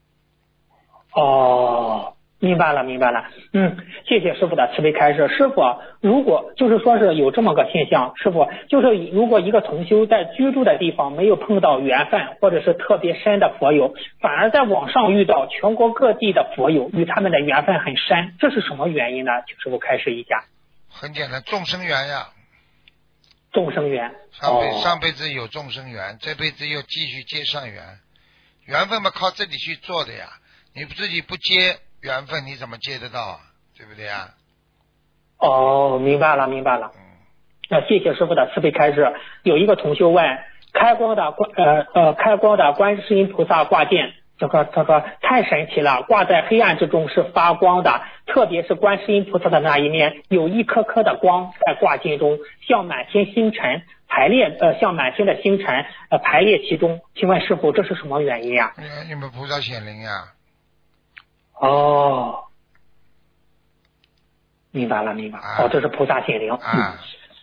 哦，明白了明白了。嗯，谢谢师傅的慈悲开示。师傅，如果就是说是有这么个现象，师傅就是如果一个同修在居住的地方没有碰到缘分或者是特别深的佛友，反而在网上遇到全国各地的佛友，与他们的缘分很深，这是什么原因呢？请师傅开示一下。 很简单，众生缘呀。 众生缘， 上辈、哦、上辈子有众生缘，这辈子又继续接上缘，缘分嘛靠自己去做的呀，你自己不接缘分，你怎么接得到啊？对不对呀？ 哦，明白了明白了。嗯，那谢谢师傅的慈悲开示。有一个同修问，开光的观呃呃开光的观世音菩萨挂件，这个这个太神奇了，挂在黑暗之中是发光的，特别是观世音菩萨的那一面有一颗颗的光在挂件中，像满天星辰排列呃像满天的星辰呃排列其中。请问师傅这是什么原因呀？ 你们菩萨显灵呀。 哦，明白了明白了。 啊、 哦，这是菩萨显灵。 啊，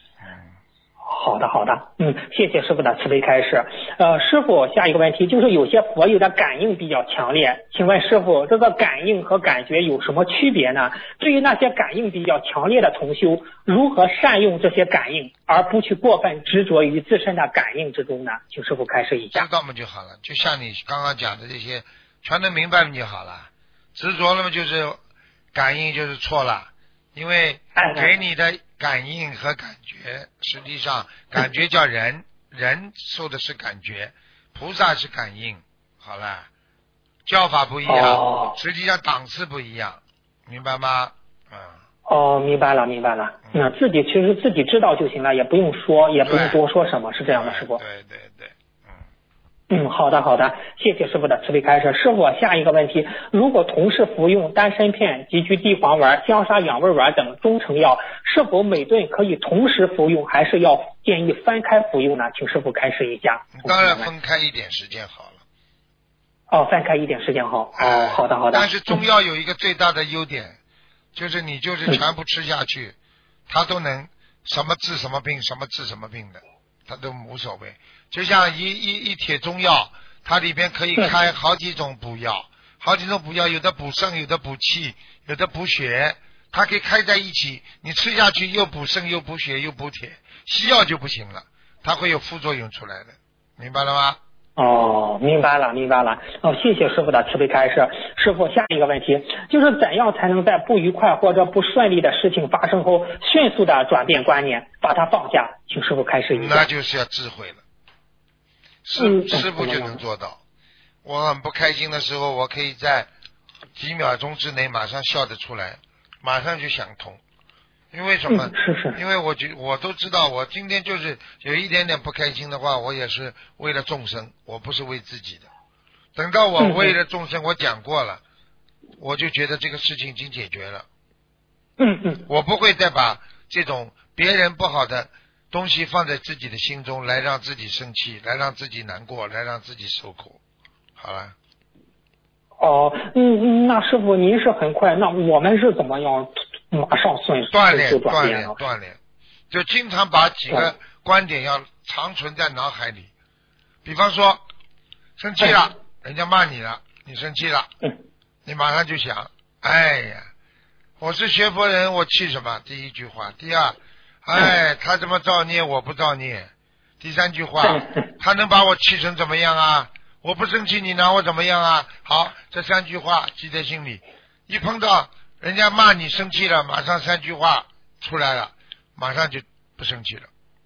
好的，好的，嗯，谢谢师傅的慈悲开示。呃，师傅，下一个问题就是有些佛友的感应比较强烈，请问师傅，这个感应和感觉有什么区别呢？对于那些感应比较强烈的同修，如何善用这些感应，而不去过分执着于自身的感应之中呢？请师傅开示一下。 知道嘛就好了，就像你刚刚讲的这些，全都明白了就好了。执着了嘛，就是感应就是错了，因为给你的感应和感觉，实际上感觉叫人，人受的是感觉，菩萨是感应，好了，教法不一样， 哦、 实际上档次不一样，明白吗？嗯。 哦，明白了，明白了。那、嗯、自己其实自己知道就行了，也不用说，也不用多说什么，是这样的，师傅。 对对对。 嗯，好的好的，谢谢师傅的慈悲开示。师傅，下一个问题，如果同时服用丹参片、极具地黄丸、香砂养胃丸等中成药，是否每顿可以同时服用，还是要建议分开服用呢？请师傅开示一下。 当然分开一点时间好了。 哦，分开一点时间好。哦，好的好的。 但是中药有一个最大的优点，嗯、就是你就是全部吃下去，嗯、它都能什么治什么病，什么治什么病的，它都无所谓。就像一一一帖中药，它里边可以开好几种补药，好几种补药，有的补肾，有的补气，有的补血，它可以开在一起，你吃下去又补肾又补血又补铁，西药就不行了，它会有副作用出来的，明白了吗？ 哦，明白了，明白了。哦，谢谢师傅的慈悲开示。师傅，下一个问题就是怎样才能在不愉快或者不顺利的事情发生后，迅速的转变观念，把它放下？请师傅开示一下。 那就是要智慧了。师师傅就能做到。我很不开心的时候，我可以在几秒钟之内马上笑得出来，马上就想通。因为什么？ 嗯、是是。 因为我觉我都知道，我今天就是有一点点不开心的话，我也是为了众生，我不是为自己的。等到我为了众生，嗯、我讲过了，我就觉得这个事情已经解决了。 嗯嗯。 我不会再把这种别人不好的东西放在自己的心中，来让自己生气，来让自己难过，来让自己受苦。好了。 哦，嗯，那师傅您是很快，那我们是怎么样马上顺锻炼锻炼锻炼？就经常把几个观点要长存在脑海里。比方说，生气了，人家骂你了，你生气了，你马上就想，哎呀，我是学佛人，我气什么？第一句话，第二。哎，他怎么造孽，我不造孽。第三句话，他能把我气成怎么样啊？我不生气，你拿我怎么样啊？好，这三句话记在心里。一碰到人家骂你生气了，马上三句话出来了，马上就不生气了。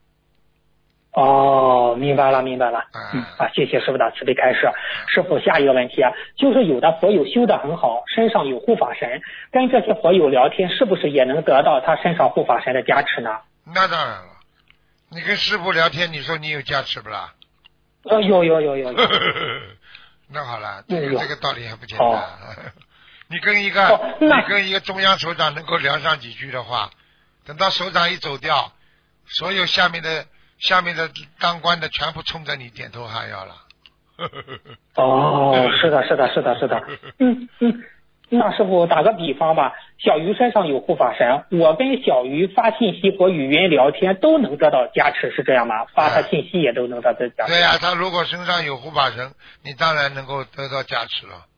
哦，明白了，明白了。嗯啊，谢谢师傅的慈悲开示。师傅，下一个问题啊，就是有的佛友修得很好，身上有护法神，跟这些佛友聊天，是不是也能得到他身上护法神的加持呢？ 那当然了，你跟师傅聊天，你说你有加持不啦？ 呃，有有有有有。 那好了，这个这个道理还不简单。 哦、 你跟一个、哦、你跟一个中央首长能够聊上几句的话，等到首长一走掉，所有下面的下面的当官的全部冲着你点头哈腰了。 哦，是的，是的，是的，是的。嗯嗯。那师傅打个比方吧，小鱼身上有护法神，我跟小鱼发信息或语音聊天都能得到加持，是这样吗？发他信息也都能得到加持。 对呀、啊，他如果身上有护法神，你当然能够得到加持了。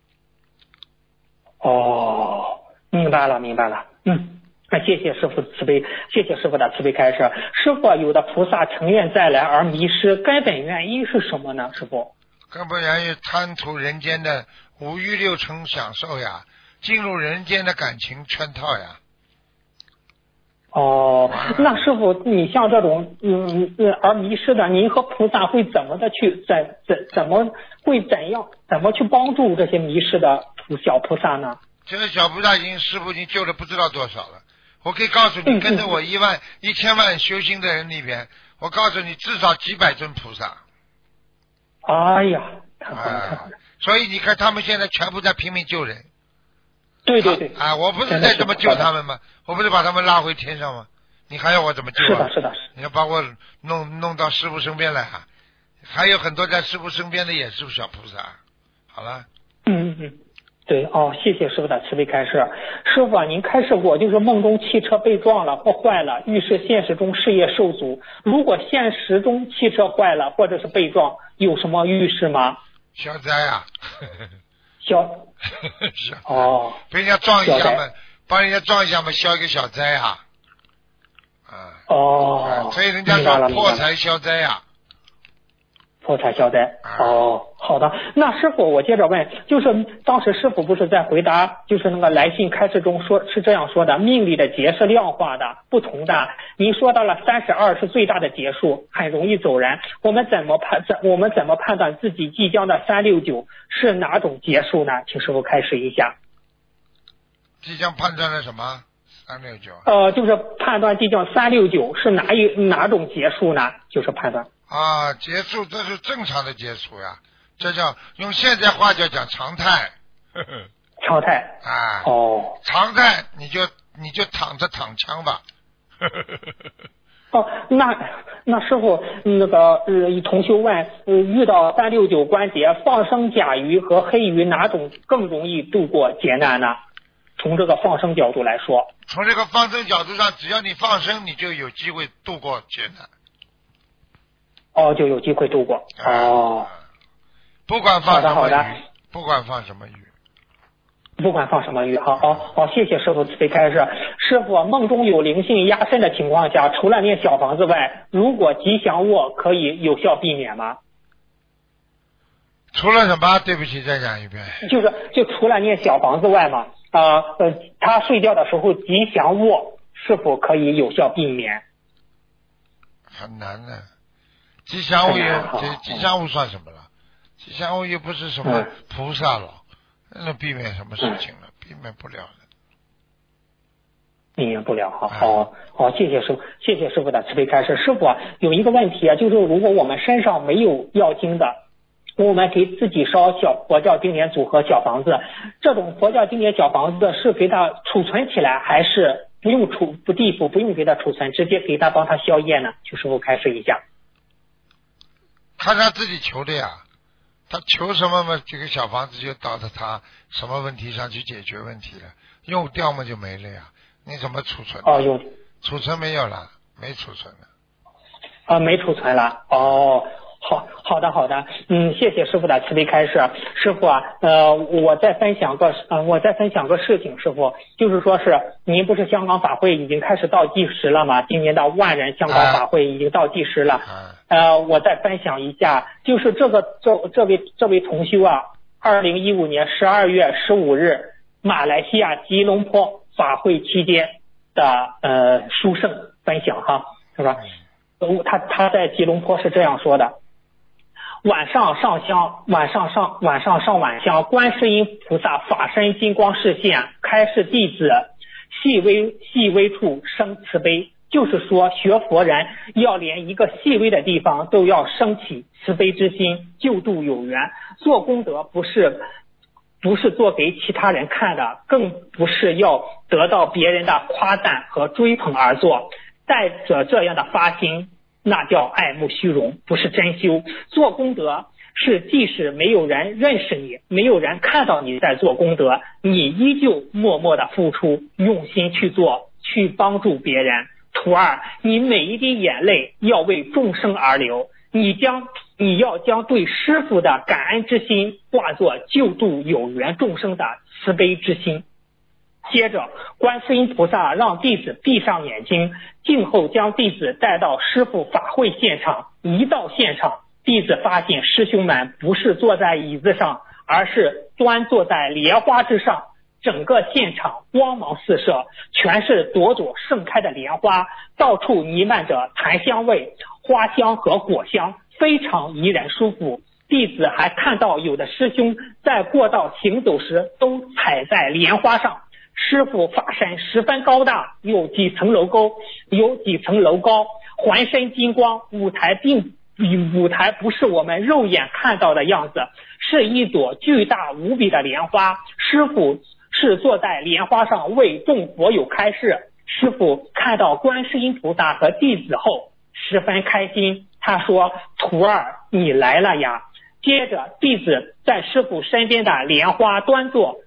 哦，明白了，明白了。嗯，谢谢师傅慈悲，谢谢师傅的慈悲开示。师傅，有的菩萨成愿再来而迷失，根本原因是什么呢？师傅？ 根本原因贪图人间的五欲六尘享受呀。进入人间的感情圈套呀！ 哦，那师傅，你像这种嗯嗯而迷失的，您和菩萨会怎么的去怎怎怎么会怎样怎么去帮助这些迷失的小菩萨呢？ 这个小菩萨已经师傅已经救了不知道多少了。我可以告诉你，跟着我一万、嗯、一千万修心的人里边，我告诉你，至少几百尊菩萨。 哎呀，太好了太好了！ 所以你看，他们现在全部在拼命救人。 对对对啊！我不是在这么救他们吗？我不是把他们拉回天上吗？你还要我怎么救、啊？ 是的，是的。 你要把我弄弄到师父身边来啊！还有很多在师父身边的也是小菩萨。好了。 嗯嗯嗯。 对哦，谢谢师傅的慈悲开示。师傅啊，您开示过，就是梦中汽车被撞了或坏了，预示现实中事业受阻。如果现实中汽车坏了或者是被撞，有什么预示吗？ 消灾啊。 消。哦。 被人家撞一下嘛，帮人家撞一下嘛，消一个小灾啊。啊。 哦。 啊、所以人家说破财消灾啊。 破财消灾。哦，好的。那师傅，我接着问，就是当时师傅不是在回答，就是那个来信开示中说是这样说的，命里的劫是量化的，不同的。您说到了三十二是最大的劫数，很容易走人。我们怎么判？我们怎么判断自己即将的三六九是哪种劫数呢？请师傅开示一下。 即将判断了什么？三六九。 呃，就是判断即将三六九是哪一哪种劫数呢？就是判断。 啊，结束这是正常的结束呀，这叫用现在话叫讲常态。呵呵常态。 啊。 哦。 常态，你就你就躺着躺枪吧。呵呵呵哦，那那师傅那个呃，同修问，呃，遇到三六九关节，放生甲鱼和黑鱼哪种更容易度过劫难呢？从这个放生角度来说。 从这个放生角度上，只要你放生，你就有机会度过劫难。 哦，就有机会度过。哦， 不管放什么鱼， 好的好的， 不管放什么鱼， 不管放什么鱼。好，好，好，谢谢师傅慈悲开示。师傅，梦中有灵性压身的情况下，除了念小房子外，如果吉祥卧可以有效避免吗？ 除了什么？对不起，再讲一遍。 就是就除了念小房子外嘛，啊 呃, 呃，他睡觉的时候吉祥卧是否可以有效避免？ 很难的。吉祥物也，这吉祥物算什么了？吉祥物又不是什么菩萨了，那避免什么事情了？避免不了的。 避免不了，好好好，谢谢师傅，谢谢师傅的慈悲开示。师傅有一个问题啊，就是如果我们身上没有要经的，我们给自己烧小佛教经典组合小房子，这种佛教经典小房子是给它储存起来，还是不用储不地府不用给它储存，直接给它帮它消业呢？请师傅开示一下。 看他自己求的呀，他求什么嘛，这个小房子就到了他什么问题上去解决问题了，用掉嘛就没了呀，你怎么储存？ 哦，用储存没有了，没储存了。 啊，没储存了。哦，好好的好的，嗯，谢谢师傅的慈悲开示。师傅啊，呃，我再分享个呃，我再分享个事情，师傅，就是说是您不是香港法会已经开始倒计时了吗？今年的万人香港法会已经倒计时了。 啊呃，我再分享一下，就是这个这这位这位同修啊，二零一五年十二月十五日，马来西亚吉隆坡法会期间的呃殊胜分享哈，是吧？他他在吉隆坡是这样说的：晚上上香，晚上上晚上上晚香，观世音菩萨法身金光示现，开示弟子细微细微处生慈悲。就是说学佛人要连一个细微的地方都要升起慈悲之心，救度有缘。做功德不是不是做给其他人看的，更不是要得到别人的夸赞和追捧而做。带着这样的发心，那叫爱慕虚荣，不是真修。做功德是即使没有人认识你，没有人看到你在做功德，你依旧默默的付出，用心去做，去帮助别人。徒儿，你每一滴眼泪要为众生而流，你将你要将对师父的感恩之心化作救度有缘众生的慈悲之心。接着，观世音菩萨让弟子闭上眼睛，静候将弟子带到师父法会现场。一到现场，弟子发现师兄们不是坐在椅子上，而是端坐在莲花之上。整个现场光芒四射，全是朵朵盛开的莲花，到处弥漫着檀香味、花香和果香，非常宜人舒服。弟子还看到有的师兄在过道行走时都踩在莲花上。师父法身十分高大，有几层楼高，有几层楼高，环身金光，舞台并舞台不是我们肉眼看到的样子，是一朵巨大无比的莲花。师父是坐在莲花上为众佛友开示。师父看到观世音菩萨和弟子后十分开心，他说：徒儿你来了呀。接着弟子在师父身边的莲花端坐，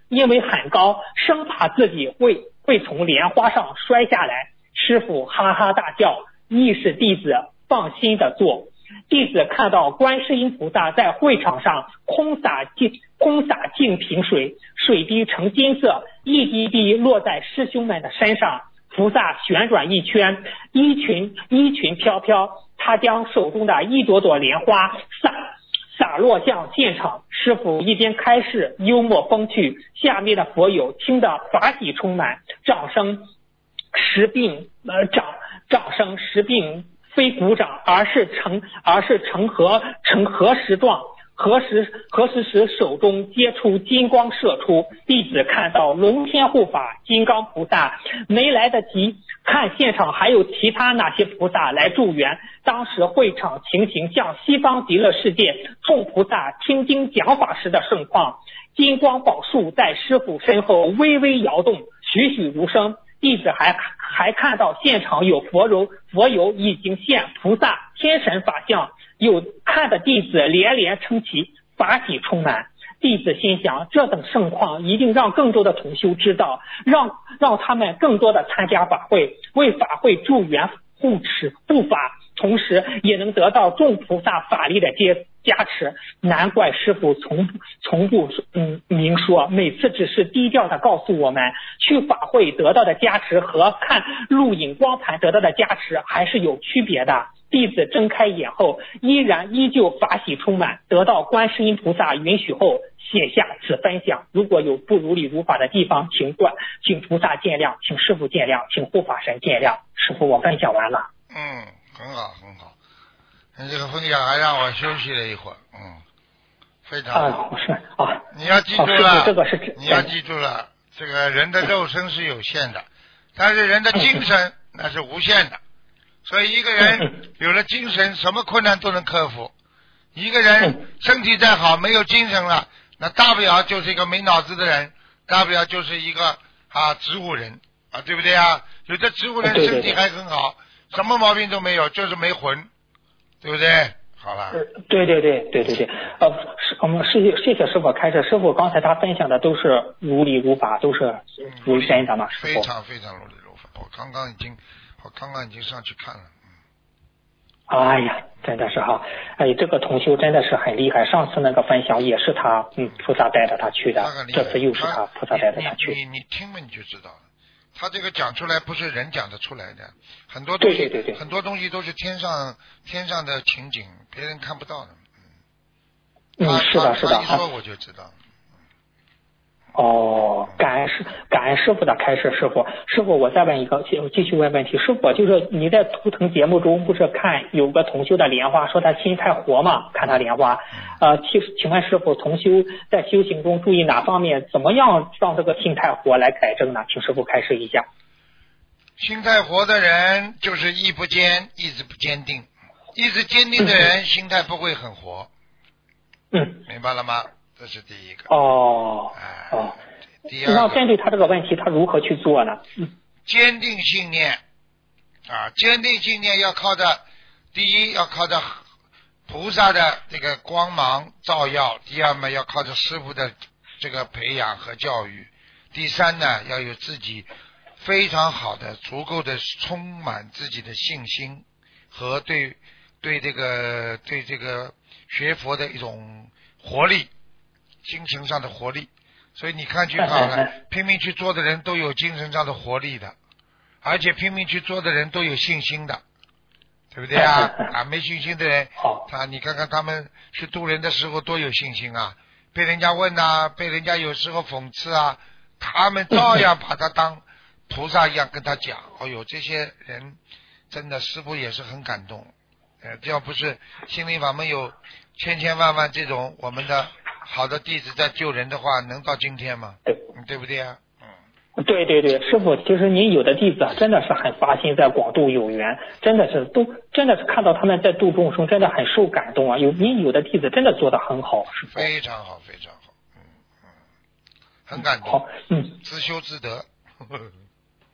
因为很高，生怕自己会会从莲花上摔下来。师父哈哈大笑，亦是弟子放心的做。弟子看到观世音菩萨在会场上空洒净空洒净瓶水，水滴呈金色，一滴滴落在师兄们的身上。菩萨旋转一圈，衣裙衣裙飘飘，他将手中的一朵朵莲花洒洒落向现场。师父一边开示幽默风趣，下面的佛友听得法喜充满，掌声十并呃掌掌声十并非鼓掌，而是成而是成合成合十状。何时何时时手中接出金光射出，弟子看到龙天护法金刚菩萨，没来得及看现场还有其他哪些菩萨来助缘。当时会场情形像西方极乐世界众菩萨听经讲法时的盛况，金光宝树在师父身后微微摇动，栩栩如生。弟子还还看到现场有佛友佛友已经现菩萨天神法相，有看的弟子连连称奇，法喜充满。弟子心想，这等盛况一定让更多的同修知道，让让他们更多的参加法会，为法会助缘护持护法，同时也能得到众菩萨法力的加加持。难怪师父从从不嗯明说，每次只是低调的告诉我们，去法会得到的加持和看录影光盘得到的加持还是有区别的。弟子睁开眼后，依然依旧法喜充满，得到观世音菩萨允许后写下此分享。如果有不如理如法的地方，请观请菩萨见谅，请师父见谅，请护法神见谅。师父，我分享完了。 嗯，很好很好，你这个分享还让我休息了一会儿，嗯，非常好。 啊，是啊， 你要记住了， 啊、这个是你要记住了，这个人的肉身是有限的，但是人的精神那是无限的。所以一个人有了精神，什么困难都能克服。一个人身体再好，没有精神了，那大不了就是一个没脑子的人，大不了就是一个啊植物人啊，对不对啊？有的植物人身体还很好，什么毛病都没有，就是没魂，对不对？好了。 对对对对对对，呃，我们谢谢谢谢师傅开示。师傅刚才他分享的都是如理如法，都是如真的嘛，师傅。 非常非常如理如法，我刚刚已经。我刚刚已经上去看了， 嗯。哎呀，真的是哈，哎，这个同修真的是很厉害。上次那个分享也是他，嗯，菩萨带着他去的，这次又是他菩萨带着他去。 你你你听了你就知道了，他这个讲出来不是人讲得出来的，很多东西， 对对对对， 很多东西都是天上天上的情景，别人看不到的。 嗯， 嗯是的，是的。 他一说我就知道。 哦，感恩师感恩师傅的开示。师傅师傅我再问一个继续问问题。师傅，就是你在图腾节目中不是看有个同修的莲花，说他心太活嘛，看他莲花呃，请请问师傅，同修在修行中注意哪方面，怎么样让这个心太活来改正呢？请师傅开示一下。 心太活的人就是意不坚，意志不坚定，意志坚定的人、嗯、心态不会很活。 嗯， 明白了吗？这是第一个。 哦， 哎、 哦， 第二个， 那针对他这个问题，他如何去做呢？ 嗯，坚定信念啊，坚定信念要靠着，第一要靠着菩萨的这个光芒照耀，第二嘛要靠着师父的这个培养和教育，第三呢要有自己非常好的、足够的充满自己的信心和对对这个对这个学佛的一种活力。精神上的活力，所以你看去好了，拼命去做的人都有精神上的活力的，而且拼命去做的人都有信心的，对不对啊？啊，没信心的人，他你看看他们去渡人的时候多有信心啊！被人家问啊，被人家有时候讽刺啊，他们照样把他当菩萨一样跟他讲。哦呦，这些人真的师父也是很感动。呃，要不是心灵法门有千千万万这种我们的好的弟子在救人的话，能到今天吗？ 对， 对不对啊？ 嗯，对对对，师傅，其实您有的弟子真的是很发心在广度有缘，真的是都真的是看到他们在度众生，真的很受感动啊！有您有的弟子真的做得很好，师傅。 非常好，非常好，嗯嗯，很感动。 好，嗯， 自修自得。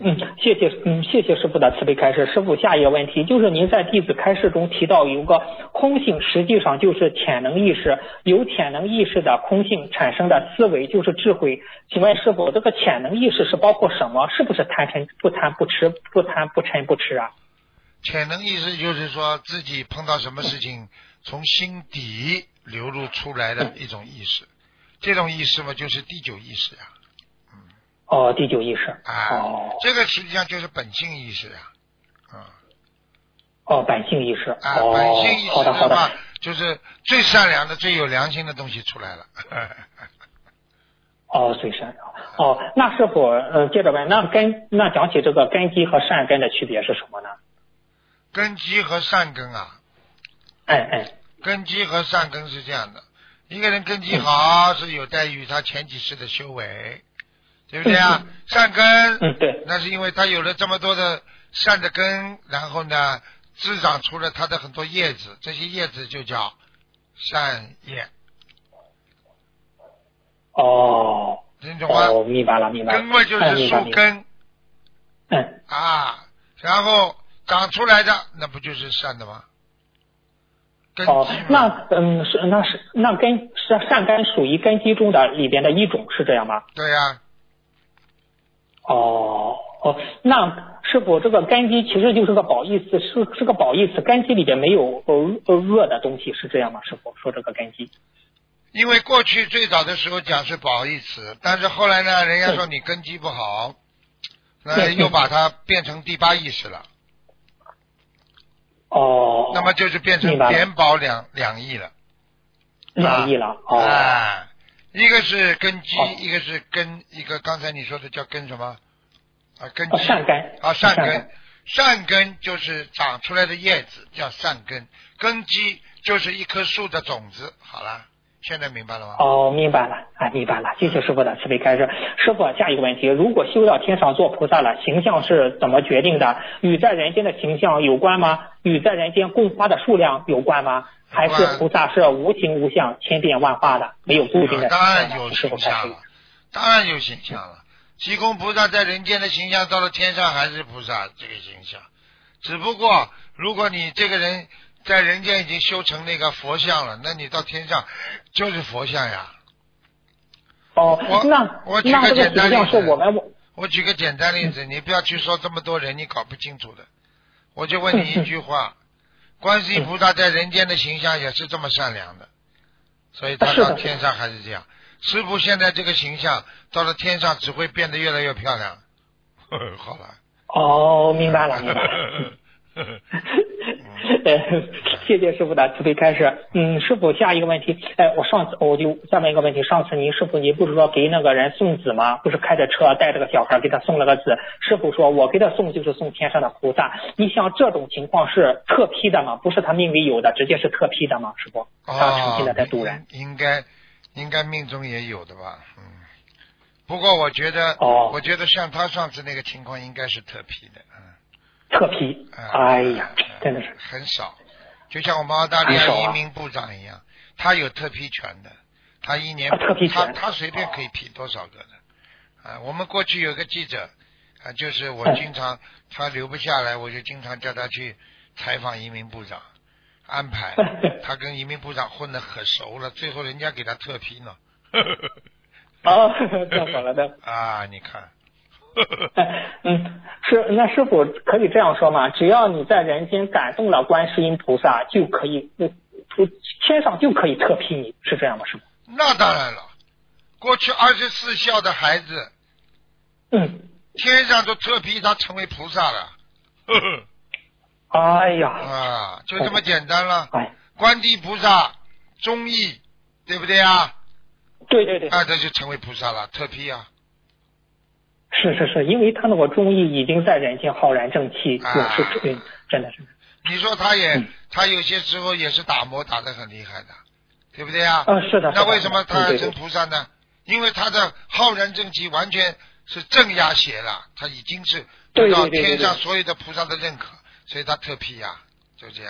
嗯，谢谢，嗯，谢谢师傅的慈悲开示。师傅，下一个问题就是您在弟子开示中提到有个空性，实际上就是潜能意识，由潜能意识的空性产生的思维就是智慧。请问师傅，这个潜能意识是包括什么？是不是贪嗔不贪不吃，不贪不嗔不吃啊？ 潜能意识就是说自己碰到什么事情，从心底流露出来的一种意识，这种意识嘛，就是第九意识呀、啊。 哦，第九意识。 啊， 哦， 这个实际上就是本性意识呀、啊。嗯。 哦，本性意识。 啊， 哦、 本性意识的话，就是最善良的、最有良心的东西出来了。 哦，最善良。哦，那师傅，呃，接着问，那根，那讲起这个根基和善根的区别是什么呢？ 根基和善根啊。 哎哎。 根基和善根是这样的，一个人根基好、嗯、是有待于他前几世的修为。对不对啊？嗯、善根， 嗯，对， 那是因为他有了这么多的善的根，然后呢，滋长出了他的很多叶子，这些叶子就叫善叶。 哦， 听懂吗？ 哦，明白了，明白了。 根嘛就是树根， 嗯， 啊，然后长出来的那不就是善的吗？根基哦，那嗯是那是那根是善根属于根基中的里边的一种，是这样吗？ 对呀、啊。 哦哦，那师傅，这个根基其实就是个褒义词，是是个褒义词，根基里边没有呃恶的东西，是这样吗？师傅说这个根基， 因为过去最早的时候讲是褒义词，但是后来呢，人家说你根基不好，那又把它变成第八意识了。 哦， 那么就是变成贬褒两两义了。 两义了，哦。 啊一个是根基、哦，一个是根，一个刚才你说的叫根什么？啊，根基。 哦、善根。 啊，善根，善根就是长出来的叶子，叫善根。根基就是一棵树的种子。好了，现在明白了吗？ 哦，明白了，啊，明白了。谢谢师傅的慈悲开示。师傅，下一个问题：如果修到天上做菩萨了，形象是怎么决定的？与在人间的形象有关吗？与在人间供花的数量有关吗？还是菩萨是无形无相、千变万化的，没有固定的？ 当然有形象了，当然有形象了。济公菩萨在人间的形象，到了天上还是菩萨这个形象。只不过，如果你这个人在人间已经修成那个佛像了，那你到天上就是佛像呀。 哦， 我那我举个简单例子， 我们我举个简单例子，你不要去说这么多人，你搞不清楚的。我就问你一句话。观世音菩萨在人间的形象也是这么善良的，所以他到天上还是这样。师父现在这个形象到了天上只会变得越来越漂亮。呵呵好了。 哦，明白了，明白了。呃，谢谢师傅的慈悲开示。嗯，师傅，下一个问题，哎，我上次我就下面一个问题，上次您师傅您不是说给那个人送子吗？不是开着车带着个小孩给他送了个子，师傅说我给他送就是送天上的菩萨。你像这种情况是特批的吗？不是他命里有的，直接是特批的吗？师傅，他诚心的在度人。 应该应该命中也有的吧？嗯。不过我觉得， 哦， 我觉得像他上次那个情况应该是特批的，嗯。 特批，哎呀，真的是很少，就像我们澳大利亚移民部长一样，啊、他有特批权的，他一年、 啊、特批权， 他他随便可以批多少个的。啊，我们过去有个记者，啊，就是我经常、嗯、他留不下来，我就经常叫他去采访移民部长，安排他跟移民部长混得很熟了，最后人家给他特批呢。 哦，这好了的啊，你看。 嗯，是那师傅可以这样说吗？只要你在人间感动了观世音菩萨，就可以，天上就可以特批你，是这样吗？师傅？ 那当然了，过去二十四孝的孩子， 嗯， 天上都特批他成为菩萨了。呵呵哎呀， 啊，就这么简单了。 哎， 观地菩萨忠义，对不对啊？ 对对对， 啊，这就成为菩萨了，特批啊。 是是是，因为他那个忠义已经在人间浩然正气，永世不变，真的是。 你说他也、 嗯， 他有些时候也是打磨打得很厉害的，对不对啊？ 啊，是的。 那为什么他要成菩萨呢？因为他的浩然正气完全是镇压邪了，他已经是得到天上所有的菩萨的认可，所以他特批呀、啊，就这样的。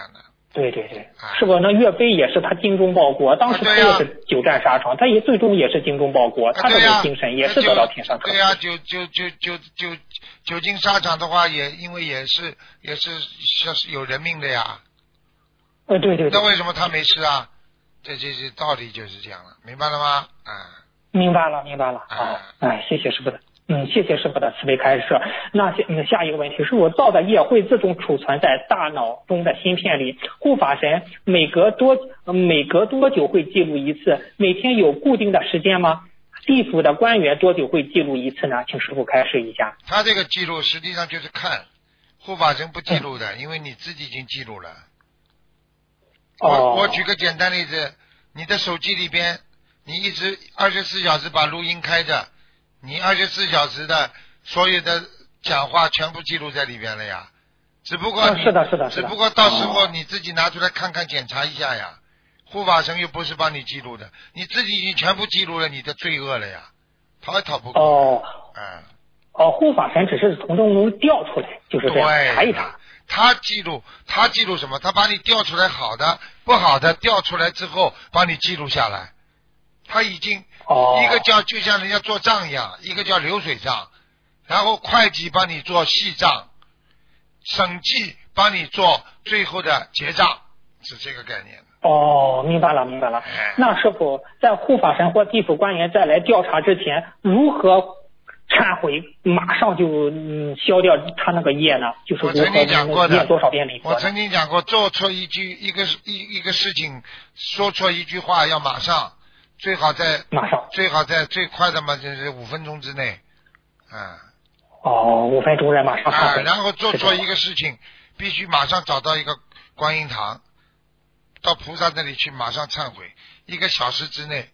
对对对，是不？那岳飞也是他精忠报国，当时他也是久战沙场，他也最终也是精忠报国，他的精神也是得到天上传。 对呀，久久久久久久经沙场的话，也因为也是也是是有人命的呀。 呃，对对对。 那为什么他没事啊？这这这道理就是这样了，明白了吗？啊。 明白了，明白了。好，哎，谢谢师傅的。嗯，谢谢师傅的慈悲开示。那下嗯下一个问题是我造的业会自动储存在大脑中的芯片里，护法神每隔多每隔多久会记录一次？每天有固定的时间吗？地府的官员多久会记录一次呢？请师傅开示一下。 他这个记录实际上就是看护法神不记录的，嗯、因为你自己已经记录了。 哦。 我我举个简单例子，你的手机里边，你一直二十四小时把录音开着。你二十四小时的所有的讲话全部记录在里边了呀，只不过你、 哦、是的是的只不过到时候你自己拿出来看看检查一下呀，护法神又不是帮你记录的，你自己已经全部记录了你的罪恶了呀，逃也逃不过。 哦， 嗯， 哦，护法神只是从中能调出来，就是这样查一查。 他记录，他记录什么？他把你调出来好的、不好的调出来之后，帮你记录下来。他已经、 哦、 一个叫就像人家做账一样，一个叫流水账，然后会计帮你做细账，审计帮你做最后的结账，是这个概念。 哦，明白了明白了。 哎、 那师傅在护法神或地府官员再来调查之前，如何忏悔马上就嗯消掉他那个业呢？就是我曾经讲过的， 念多少遍礼佛？ 我曾经讲过，做错一句一个一一个事情，说错一句话要马上。最好在马上， 最好在最快的嘛，就是五分钟之内，啊。 哦，五分钟内马上忏悔。 啊，然后做错一个事情，必须马上找到一个观音堂，到菩萨那里去马上忏悔，一个小时之内。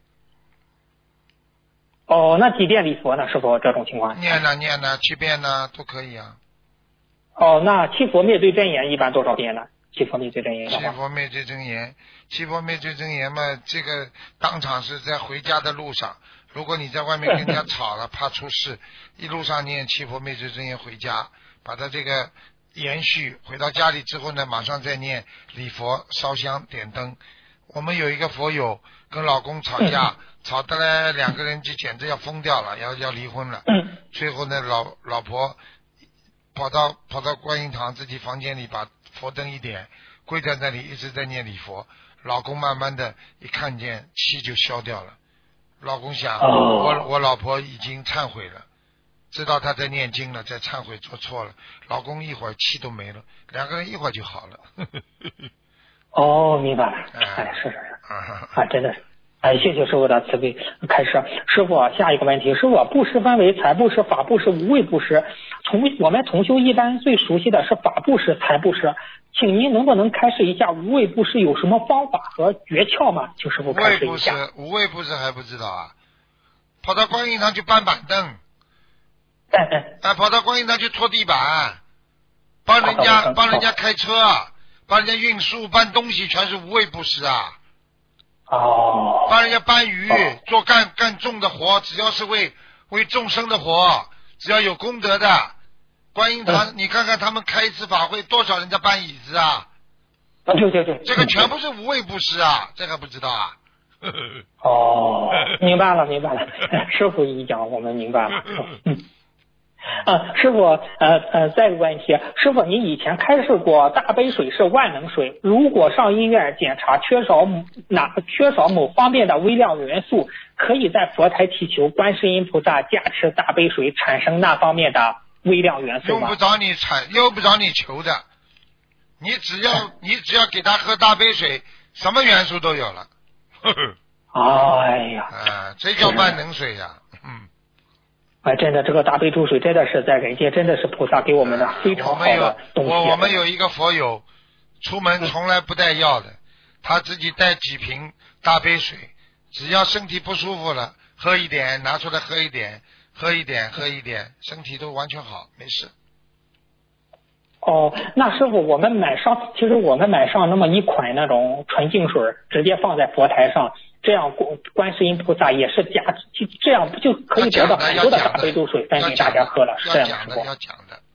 哦，那几遍礼佛呢？是否这种情况？ 念呢念呢，七遍呢都可以啊。 哦，那七佛灭罪真言一般多少遍呢？七佛灭罪真言。 七佛灭罪真言，七佛灭罪真言嘛，这个当场是在回家的路上。如果你在外面跟人家吵了，怕出事，一路上念七佛灭罪真言回家，把它这个延续。回到家里之后呢，马上再念礼佛、烧香、点灯。我们有一个佛友跟老公吵架，吵得来两个人就简直要疯掉了，要要离婚了。最后呢，老老婆跑到跑到观音堂自己房间里把佛灯一点，跪在那里一直在念礼佛，老公慢慢的一看见气就消掉了。老公想，哦、我我老婆已经忏悔了，知道她在念经了，在忏悔做错了，老公一会儿气都没了，两个人一会儿就好了。 哦，明白了，哎，是是是，啊，真的是。哎，谢谢师傅的慈悲开示。师傅，下一个问题，师傅，布施分为财布施、法布施、无畏布施。从我们同修一般最熟悉的是法布施、财布施，请您能不能开示一下无畏布施有什么方法和诀窍吗？请师傅开示一下。 无畏布施还不知道啊？跑到观音堂去搬板凳， 哎哎， 啊，跑到观音堂去拖地板，帮人家帮人家开车，帮人家运输搬东西，全是无畏布施啊。 哦， 帮人家搬鱼，哦、做干干重的活，只要是为为众生的活，只要有功德的，观音堂，嗯、你看看他们开一次法会，多少人家搬椅子啊？ 啊，对对对， 这个全部是无畏布施啊，这个不知道啊？ 哦，明白了明白了，师傅一讲我们明白了。嗯。啊，师傅，呃呃，再一个问题，师傅，您以前开示过大杯水是万能水，如果上医院检查缺少哪缺少某方面的微量元素，可以在佛台祈求观世音菩萨加持大杯水产生那方面的微量元素吗？ 用不着你产，用不着你求的，你只要、嗯、你只要给他喝大杯水，什么元素都有了。呵呵哎呀， 啊，这叫万能水呀、啊，嗯。 哎，真的，这个大悲咒水真的是在人间，真的是菩萨给我们的非常好的东西。 我我们有一个佛友，出门从来不带药的，嗯、他自己带几瓶大杯水，只要身体不舒服了，喝一点，拿出来喝一点，喝一点，喝一点，身体都完全好，没事。 哦，那师傅，我们买上，其实我们买上那么一款那种纯净水，直接放在佛台上。这样观世音菩萨也是加，这样不就可以得到很多的大悲咒水分给大家喝了？是这样讲的要讲的，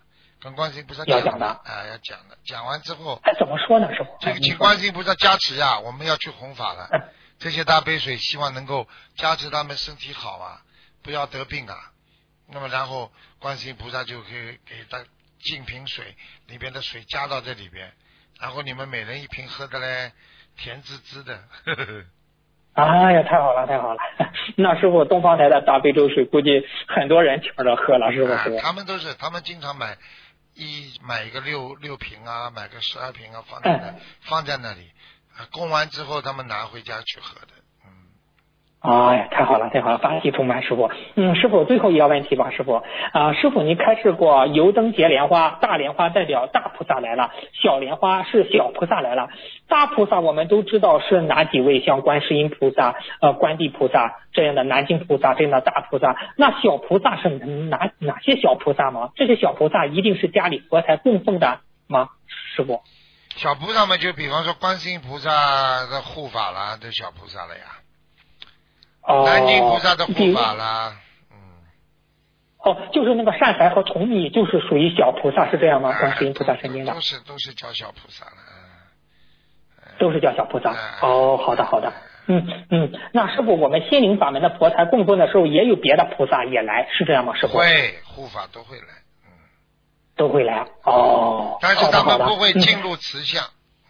跟观世音菩萨要讲的啊，要讲的。讲完之后， 哎，怎么说呢，师傅？ 这个请观世音菩萨加持呀，我们要去弘法了。 嗯、 这些大杯水，希望能够加持他们身体好啊，不要得病啊。那么然后观世音菩萨就可以给他净瓶水里边的水加到这里边，然后你们每人一瓶喝的嘞，甜滋滋的。呵呵哎呀，太好了，太好了！那师傅，东方台的大杯粥水，估计很多人抢着喝了，是不是、 啊？他们都是，他们经常买一买一个六六瓶啊，买个十二瓶啊，放在那、嗯、放在那里，供完之后他们拿回家去喝的。 哎呀，太好了，太好了！法喜充满，师傅。嗯，师傅，最后一个问题吧，师傅。啊、呃，师傅，您开示过油灯结莲花，大莲花代表大菩萨来了，小莲花是小菩萨来了。大菩萨我们都知道是哪几位，像观世音菩萨、呃观地菩萨这样的南京菩萨这样的大菩萨。那小菩萨是哪哪些小菩萨吗？这些小菩萨一定是家里佛台供奉的吗？师傅？ 小菩萨嘛，就比方说观世音菩萨的护法啦，这小菩萨了呀。 哦， 南京菩萨的护法啦，嗯， 哦，就是那个善财和同米，就是属于小菩萨，是这样吗？观世音菩萨身边的都是都是叫小菩萨了， 都是叫小菩萨。哦，好的好的，嗯嗯，那师傅，我们心灵法门的佛台供奉的时候，也有别的菩萨也来，是这样吗？师傅？ 会，护法都会来，嗯， 都会来。哦， 但是他们不会进入慈像。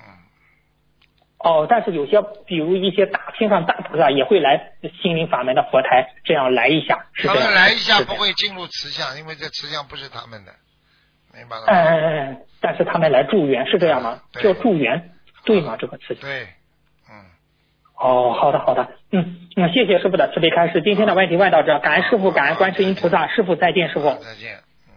哦，但是有些，比如一些大天上大菩萨也会来心灵法门的佛台，这样来一下，是这样。 他们来一下不会进入慈像，因为这慈像不是他们的，明白了吗？ 哎哎哎，但是他们来助缘，是这样吗？叫助缘，对吗？这个词。 对，嗯。 哦，好的好的，嗯嗯，谢谢师傅的慈悲开示，今天的问题问到这，感恩师傅，感恩观世音菩萨，师傅再见，师傅。 再见。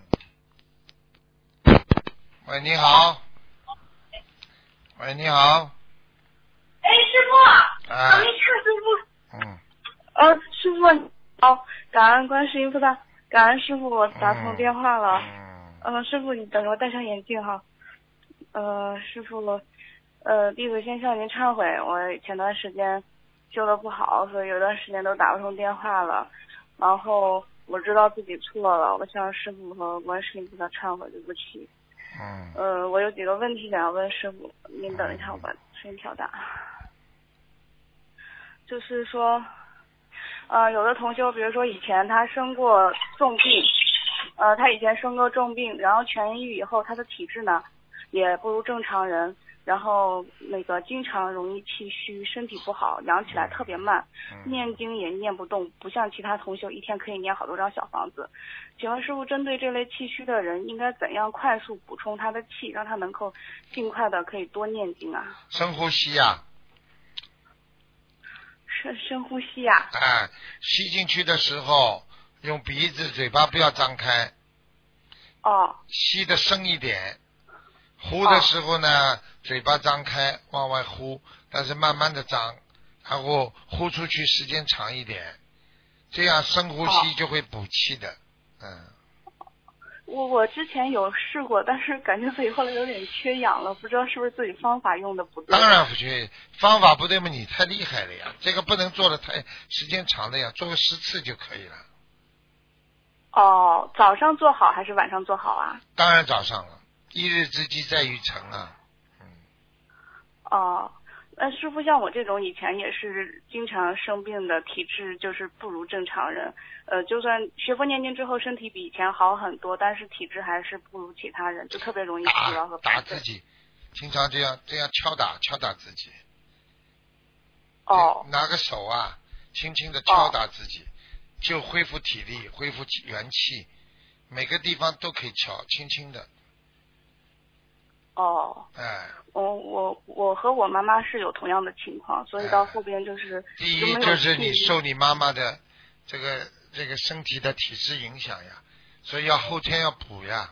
嗯。喂，你好。喂，你好。 哎，师傅， 啊， 我没看师傅。 嗯。 呃，师傅，哦，感恩观世音菩萨，感恩师傅，我打通电话了。嗯。呃，师傅，你等着我戴上眼镜哈。呃，师傅，呃，弟子先向您忏悔，我前段时间修的不好，所以有段时间都打不通电话了。然后我知道自己错了，我向师傅和观世音菩萨忏悔，对不起。 嗯。 呃，我有几个问题想要问师傅，您等一下，我把声音调大。就是说，呃，有的同修，比如说以前他生过重病，呃，他以前生过重病，然后痊愈以后，他的体质呢也不如正常人，然后那个经常容易气虚，身体不好，养起来特别慢，念经也念不动，不像其他同修一天可以念好多张小房子。请问师傅，针对这类气虚的人，应该怎样快速补充他的气，让他能够尽快的可以多念经啊？ 深呼吸呀、啊。 深深呼吸呀、 啊！哎，吸进去的时候用鼻子，嘴巴不要张开。 哦。 吸的深一点，呼的时候呢，哦、嘴巴张开往外呼，但是慢慢的张，然后呼出去时间长一点，这样深呼吸就会补气的。哦、嗯。 我我之前有试过，但是感觉自己后来有点缺氧了，不知道是不是自己方法用的不对。 当然不对，方法不对嘛，你太厉害了呀！这个不能做的太时间长的呀，做个十次就可以了。 哦，早上做好还是晚上做好啊？ 当然早上了，一日之计在于晨啊。嗯。 哦。那师傅，像我这种以前也是经常生病的，体质就是不如正常人。呃，就算学佛念经之后，身体比以前好很多，但是体质还是不如其他人，就特别容易疲劳和打自己，经常这样这样敲打敲打自己。 哦。 拿个手啊，轻轻的敲打自己，哦、就恢复体力，恢复元气，每个地方都可以敲，轻轻的。 哦。 哎。 我我我和我妈妈是有同样的情况，所以到后边就是。 第一就是你受你妈妈的这个这个身体的体质影响呀，所以要后天要补呀。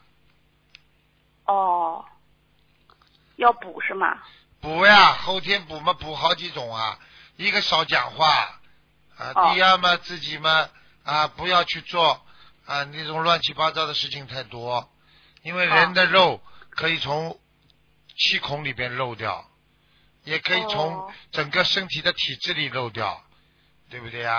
哦。要补是吗？ 补呀，后天补嘛，补好几种啊。一个少讲话啊， 哦、 第二嘛自己嘛啊不要去做啊那种乱七八糟的事情太多，因为人的肉可以从气孔里边漏掉，也可以从整个身体的体质里漏掉，对不对啊？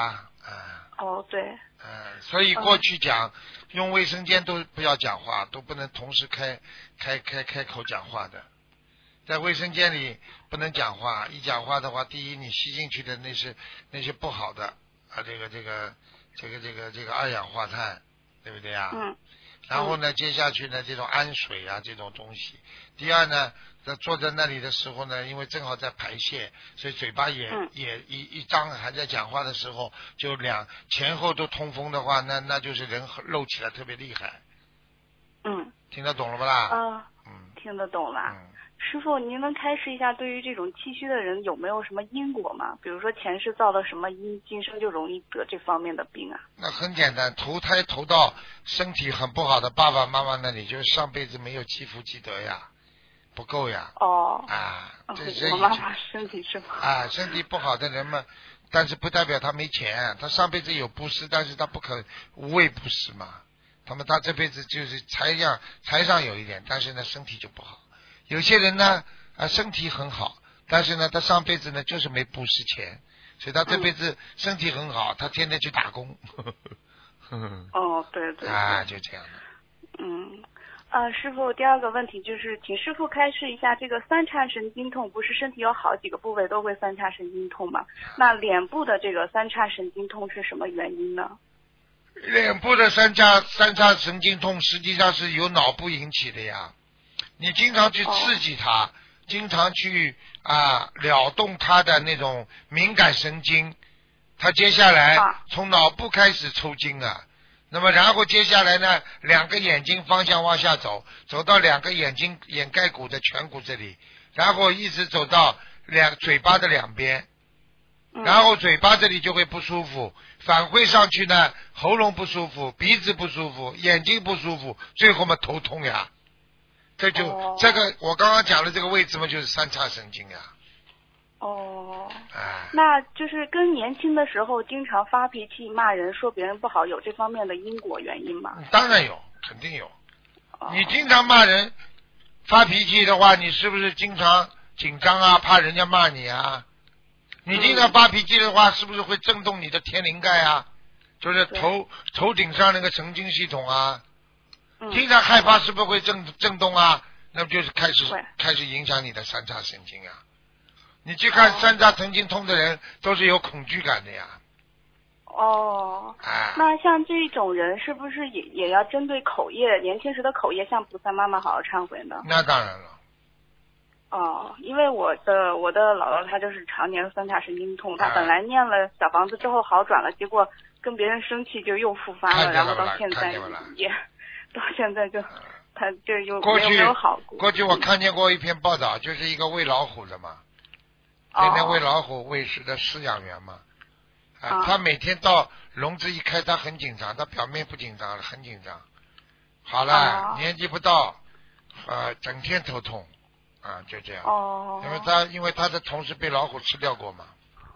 啊。 哦，对。 嗯，所以过去讲、嗯、用卫生间都不要讲话，都不能同时开开开开口讲话的，在卫生间里不能讲话，一讲话的话，第一你吸进去的那是那些不好的啊，这个这个这个这个这个二氧化碳，对不对啊？ 嗯。 然后呢，接下去呢，这种氨水啊，这种东西。第二呢，在坐在那里的时候呢，因为正好在排泄，所以嘴巴也、嗯、也一一张，还在讲话的时候，就两前后都通风的话，那那就是人漏起来特别厉害。 嗯。 听得懂了不啦？ 啊。嗯。听得懂了。嗯。师傅，您能开示一下，对于这种气虚的人有没有什么因果吗？比如说前世造了什么因，今生就容易得这方面的病啊？ 那很简单，投胎投到身体很不好的爸爸妈妈那里，就是上辈子没有积福积德呀，不够呀。 哦。 啊，这是我妈妈身体是不好。 啊，身体不好的人们，但是不代表他没钱，他上辈子有布施，但是他不肯无畏布施嘛。他们他这辈子就是财上财上有一点，但是呢身体就不好。有些人呢，啊，身体很好，但是呢，他上辈子呢就是没布施钱，所以他这辈子身体很好，嗯、他天天去打工。 哦，对对。 啊，就这样的。 嗯，呃，师傅，第二个问题就是，请师傅开示一下，这个三叉神经痛，不是身体有好几个部位都会三叉神经痛吗？那脸部的这个三叉神经痛是什么原因呢？ 脸部的三叉三叉神经痛实际上是由脑部引起的呀。你经常去刺激它，哦、经常去啊撩动它的那种敏感神经，它接下来从脑部开始抽筋啊。那么然后接下来呢，两个眼睛方向往下走，走到两个眼睛眼盖骨的颧骨这里，然后一直走到两嘴巴的两边，然后嘴巴这里就会不舒服，反馈上去呢，喉咙不舒服，鼻子不舒服，眼睛不舒服，最后嘛头痛呀。这就、哦、这个我刚刚讲的这个位置嘛，就是三叉神经呀。 哦。 哎。 那就是跟年轻的时候经常发脾气、骂人、说别人不好，有这方面的因果原因吗？ 当然有，肯定有。哦、你经常骂人、发脾气的话，你是不是经常紧张啊？怕人家骂你啊？你经常发脾气的话，是不是会震动你的天灵盖啊？就是头头顶上那个神经系统啊？经常害怕是不是会震震动啊？那不就是开始开始影响你的三叉神经啊？你去看三叉神经痛的人，都是有恐惧感的呀。 哦。 啊。 那像这种人是不是也也要针对口业，年轻时的口业向菩萨妈妈好好忏悔呢？ 那当然了。 哦，因为我的我的姥姥她就是常年三叉神经痛，她本来念了小房子之后好转了，结果跟别人生气就又复发了，然后到现在也。到现在就，他就有没有没有好过。 过去我看见过一篇报道，就是一个喂老虎的嘛，天天喂老虎喂食的饲养员嘛，啊，他每天到笼子一开，他很紧张，他表面不紧张了，很紧张。好了， 啊、 年纪不到，呃，整天头痛，啊，就这样。 哦。 因为他因为他的同事被老虎吃掉过嘛。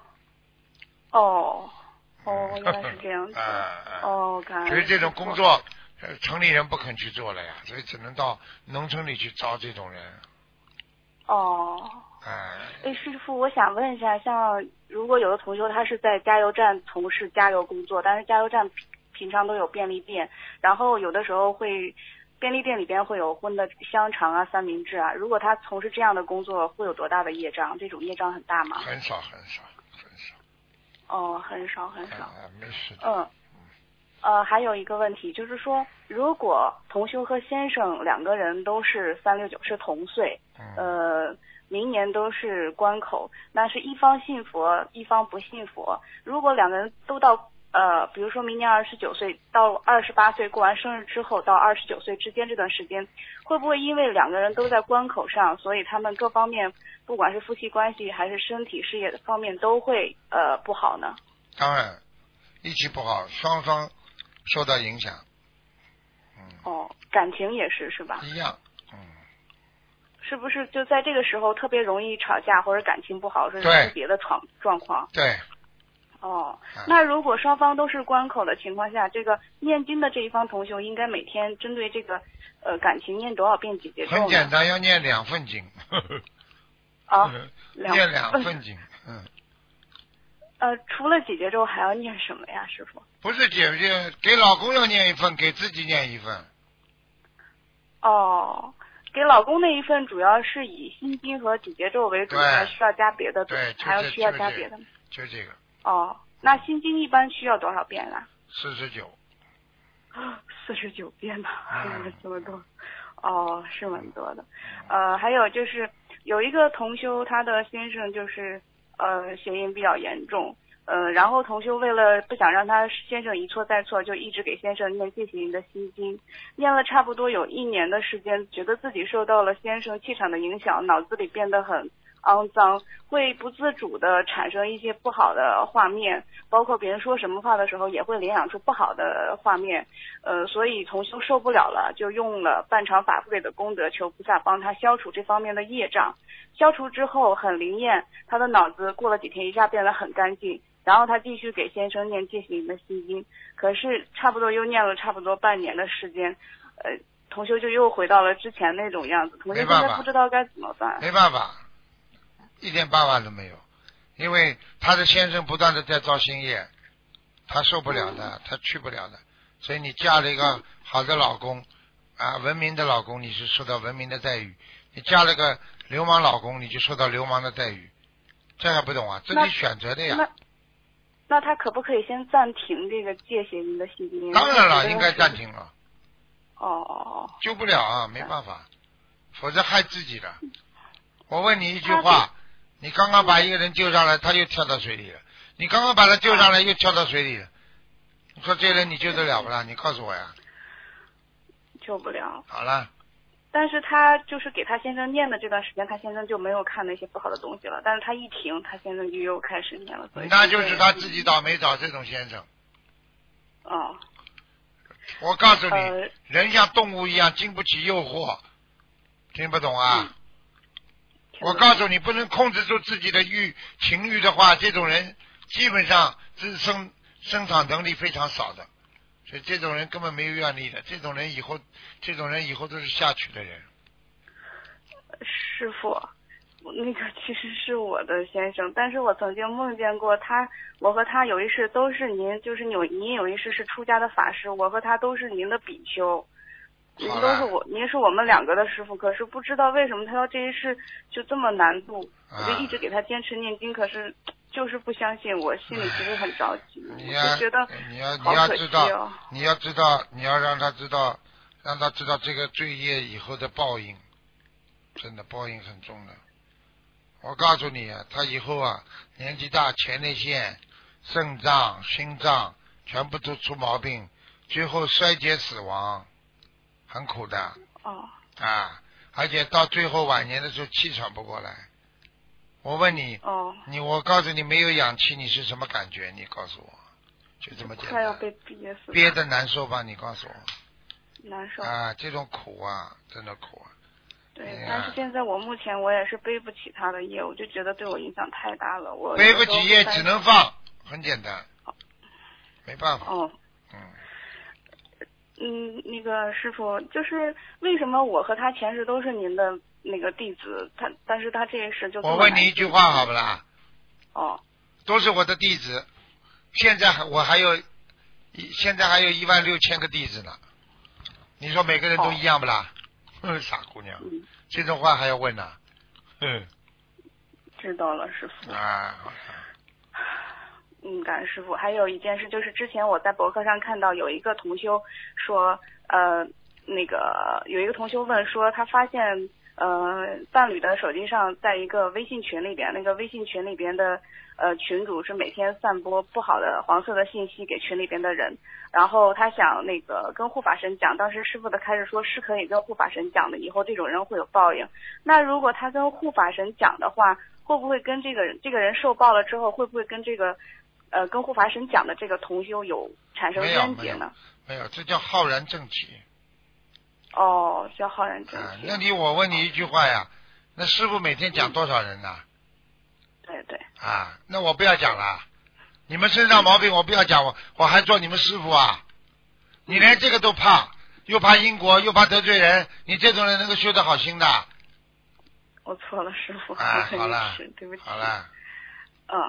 哦，哦，原来是这样子。 啊、 哦，感恩。 所以这种工作。城里人不肯去做了呀，所以只能到农村里去招这种人。 哦。 哎。 哎，师傅，我想问一下，像如果有的同学他是在加油站从事加油工作，但是加油站平常都有便利店，然后有的时候会便利店里边会有荤的香肠啊、三明治啊，如果他从事这样的工作，会有多大的业障？这种业障很大吗？ 很少很少很少。 哦，很少很少。 啊，没事的。 嗯。呃，还有一个问题就是说，如果同修和先生两个人都是三六九是同岁，呃，明年都是关口，那是一方信佛，一方不信佛。如果两个人都到呃，比如说明年二十九岁到二十八岁过完生日之后到二十九岁之间这段时间，会不会因为两个人都在关口上，所以他们各方面不管是夫妻关系还是身体事业的方面都会呃不好呢？ 当然，一起不好，双方受到影响。 嗯。哦，感情也是是吧？ 一样。嗯。 是不是就在这个时候特别容易吵架或者感情不好，是别的状状况？ 对。 哦，那如果双方都是关口的情况下，这个念经的这一方同修应该每天针对这个呃感情念多少遍几节咒呢？ 很简单，要念两份经。 啊， 念两份经，嗯。 呃，除了姐姐咒还要念什么呀，师傅？ 不是姐姐，给老公要念一份，给自己念一份。 哦，给老公那一份主要是以心经和姐姐咒为主，还需要加别的？ 对， 还要需要加别的？ 就这个。 哦，那心经一般需要多少遍啊？ 四十九。 四十九遍呢，嗯、这么多。哦，是蛮多的。呃，还有就是有一个同修，他的先生就是呃血印比较严重。呃，然后同修为了不想让他先生一错再错，就一直给先生念戒邪淫的心经，念了差不多有一年的时间，觉得自己受到了先生气场的影响，脑子里变得很肮脏，会不自主的产生一些不好的画面，包括别人说什么话的时候也会联想出不好的画面。呃，所以同修受不了了，就用了半场法会的功德，求菩萨帮他消除这方面的业障。消除之后很灵验，他的脑子过了几天一下变得很干净。然后他继续给先生念戒邪淫的心经，可是差不多又念了差不多半年的时间，呃，同修就又回到了之前那种样子。同修现在不知道该怎么办。 没办法，一点办法都没有，因为他的先生不断的在造新业，他受不了的，嗯、他去不了的。所以你嫁了一个好的老公啊，文明的老公，你是受到文明的待遇；你嫁了个流氓老公，你就受到流氓的待遇。这还不懂啊？自己选择的呀。 那他可不可以先暂停这个戒邪淫的心经？ 当然了，应该暂停了。 哦哦哦。 救不了啊，没办法，否则害自己了。我问你一句话，你刚刚把一个人救上来，他又跳到水里了；你刚刚把他救上来，又跳到水里了。你说这人你救得了不啦？你告诉我呀。 救不了。 好了。 但是他就是给他先生念的这段时间，他先生就没有看那些不好的东西了。但是他一停，他先生就又开始念了。 那就是他自己倒霉找这种先生。 哦。 我告诉你， 呃、 人像动物一样经不起诱惑，听不懂啊？嗯、我告诉你，不能控制住自己的欲情欲的话，这种人基本上自生生产能力非常少的。所以这种人根本没有愿力的，这种人以后，这种人以后都是下去的人。 师傅，那个其实是我的先生，但是我曾经梦见过他，我和他有一世都是您，就是有您有一世是出家的法师，我和他都是您的比丘，您都是我，您是我们两个的师傅。可是不知道为什么他要这一世就这么难度， 啊、 我就一直给他坚持念经，可是。就是不相信，我心里其实很着急， 你要我就觉得你要你好可惜要知道， 哦。 你要知道，你要让他知道，让他知道这个罪业以后的报应，真的报应很重的。我告诉你啊，他以后啊年纪大，前列腺、肾脏、心脏全部都出毛病，最后衰竭死亡，很苦的。 哦。 啊，而且到最后晚年的时候气喘不过来。我问你， 哦， 你我告诉你，没有氧气，你是什么感觉？你告诉我，就这么简单。 快要被憋死了。 憋得难受吧？你告诉我。 难受。 啊，这种苦啊，真的苦啊。 对，但是现在我目前我也是背不起他的业，我就觉得对我影响太大了。我背不起业只能放，很简单，没办法。 哦。 嗯。 嗯，那个师傅，就是为什么我和他前世都是您的那个弟子，他但是他这一世就我问你一句话好不啦？ 哦， 都是我的弟子，现在还我还有，现在还有一万六千个弟子呢。你说每个人都一样不啦？哼、哦，傻姑娘， 嗯、 这种话还要问呢？嗯。 知道了，师傅。 啊。 嗯，感恩师傅。还有一件事，就是之前我在博客上看到有一个同修说，呃，那个有一个同修问说，他发现呃伴侣的手机上在一个微信群里边，那个微信群里边的呃群主是每天散播不好的黄色的信息给群里边的人，然后他想那个跟护法神讲，当时师傅的开始说是可以跟护法神讲的，以后这种人会有报应。那如果他跟护法神讲的话，会不会跟这个人这个人受报了之后，会不会跟这个呃，跟护法神讲的这个同修有产生冤结呢？ 没有，没有，这叫浩然正气。 哦，叫浩然正气。 啊、那你我问你一句话呀，那师傅每天讲多少人呢、 嗯？对对。 啊，那我不要讲了，你们身上毛病我不要讲，我我还做你们师傅啊？你连这个都怕，又怕因果，又怕得罪人，你这种人能够修得好心的？ 我错了，师傅。 啊，好了， 对不起。 好了。 嗯。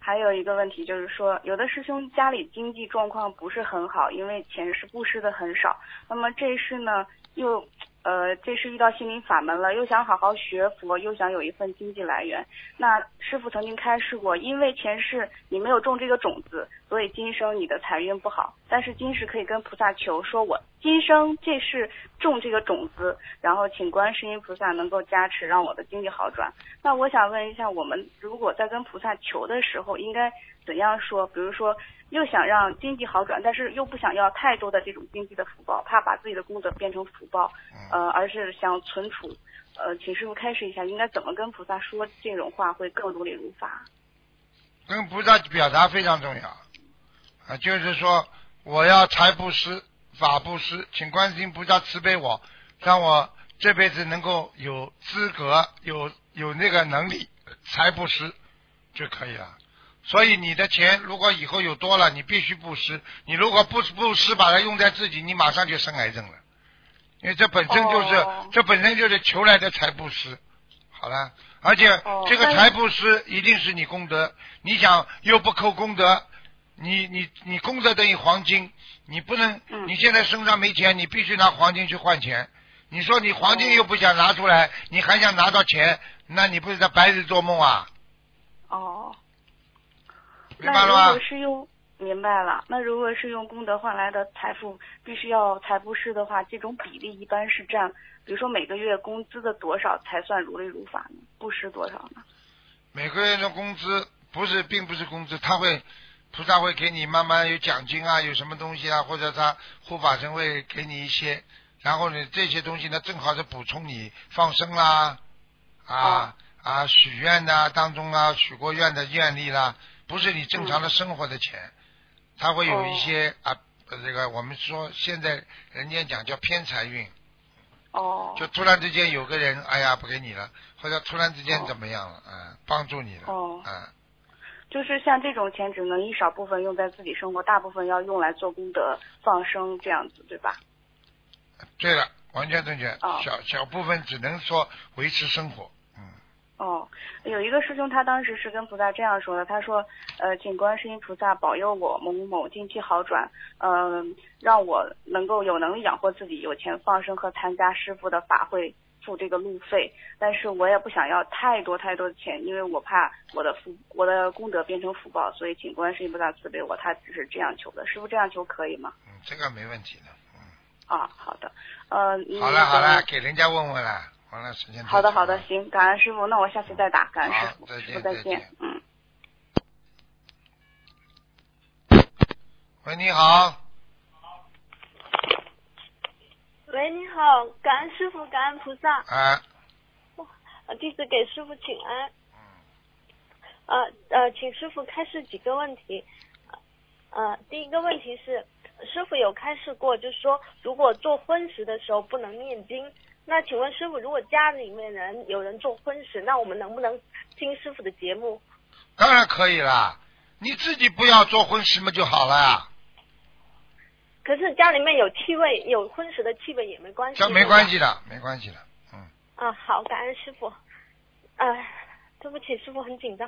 还有一个问题就是说，有的师兄家里经济状况不是很好，因为前世布施的很少，那么这一世呢又呃这世遇到心灵法门了，又想好好学佛，又想有一份经济来源。那师父曾经开示过，因为前世你没有种这个种子，所以今生你的财运不好，但是今世可以跟菩萨求，说我今生这世种这个种子，然后请观世音菩萨能够加持，让我的经济好转。那我想问一下，我们如果在跟菩萨求的时候应该怎样说？比如说又想让经济好转，但是又不想要太多的这种经济的福报，怕把自己的功德变成福报，呃，而是想存储。呃，请师父开示一下，应该怎么跟菩萨说这种话会更如理如法？ 跟菩萨表达非常重要啊，就是说我要财布施、法布施，请观世音菩萨慈悲我，让我这辈子能够有资格、有有那个能力财布施就可以了。所以你的钱如果以后有多了，你必须布施。你如果不布施，把它用在自己，你马上就生癌症了。因为这本身就是、哦、这本身就是求来的财布施。好了，而且这个财布施一定是你功德，你想又不扣功德，你你你功德等于黄金，你不能、嗯、你现在身上没钱，你必须拿黄金去换钱。你说你黄金又不想拿出来，你还想拿到钱，那你不是在白日做梦啊？ 哦， 明白了吗？ 那如果是用明白了，那如果是用功德换来的财富，必须要财布施的话，这种比例一般是占，比如说每个月工资的多少才算如理如法呢？布施多少呢？ 每个月的工资不是，并不是工资，他会菩萨会给你慢慢有奖金啊，有什么东西啊，或者他护法神会给你一些，然后呢这些东西呢正好是补充你放生啦啊。啊啊，许愿的当中啊，许过愿的愿力啦，不是你正常的生活的钱，它会有一些、哦、啊，这个我们说现在人家讲叫偏财运， 哦， 就突然之间有个人，哎呀不给你了，或者突然之间怎么样了，啊、哦，帮助你了， 哦， 啊， 就是像这种钱只能一少部分用在自己生活，大部分要用来做功德放生这样子，对吧？ 对了，完全正确， 哦、 小小部分只能说维持生活。 哦，有一个师兄他当时是跟菩萨这样说的，他说呃请观世音菩萨保佑我某某某经济好转，嗯、呃，让我能够有能力养活自己，有钱放生和参加师父的法会付这个路费，但是我也不想要太多太多的钱，因为我怕我的福我的功德变成福报，所以请观世音菩萨慈悲我，他只是这样求的。师父这样求可以吗？ 嗯，这个没问题的。嗯。 啊，好的，呃， 好了好了，给人家问问了。完了时间。 好的好的，行，感恩师傅，那我下次再打，感恩师傅， 再见师傅再见，嗯。 喂，你好。 喂，你好，感恩师傅，感恩菩萨。 啊。 弟子给师傅请安。呃呃，请师傅开示几个问题。呃，第一个问题是，师傅有开示过，就是说，如果做荤食的时候不能念经。那请问师傅，如果家里面人有人做荤食，那我们能不能听师傅的节目？ 当然可以啦，你自己不要做荤食嘛就好了呀。 可是家里面有气味，有荤食的气味也没关系。 这没关系的，没关系的，嗯。 啊，好，感恩师傅。哎，对不起，师傅很紧张。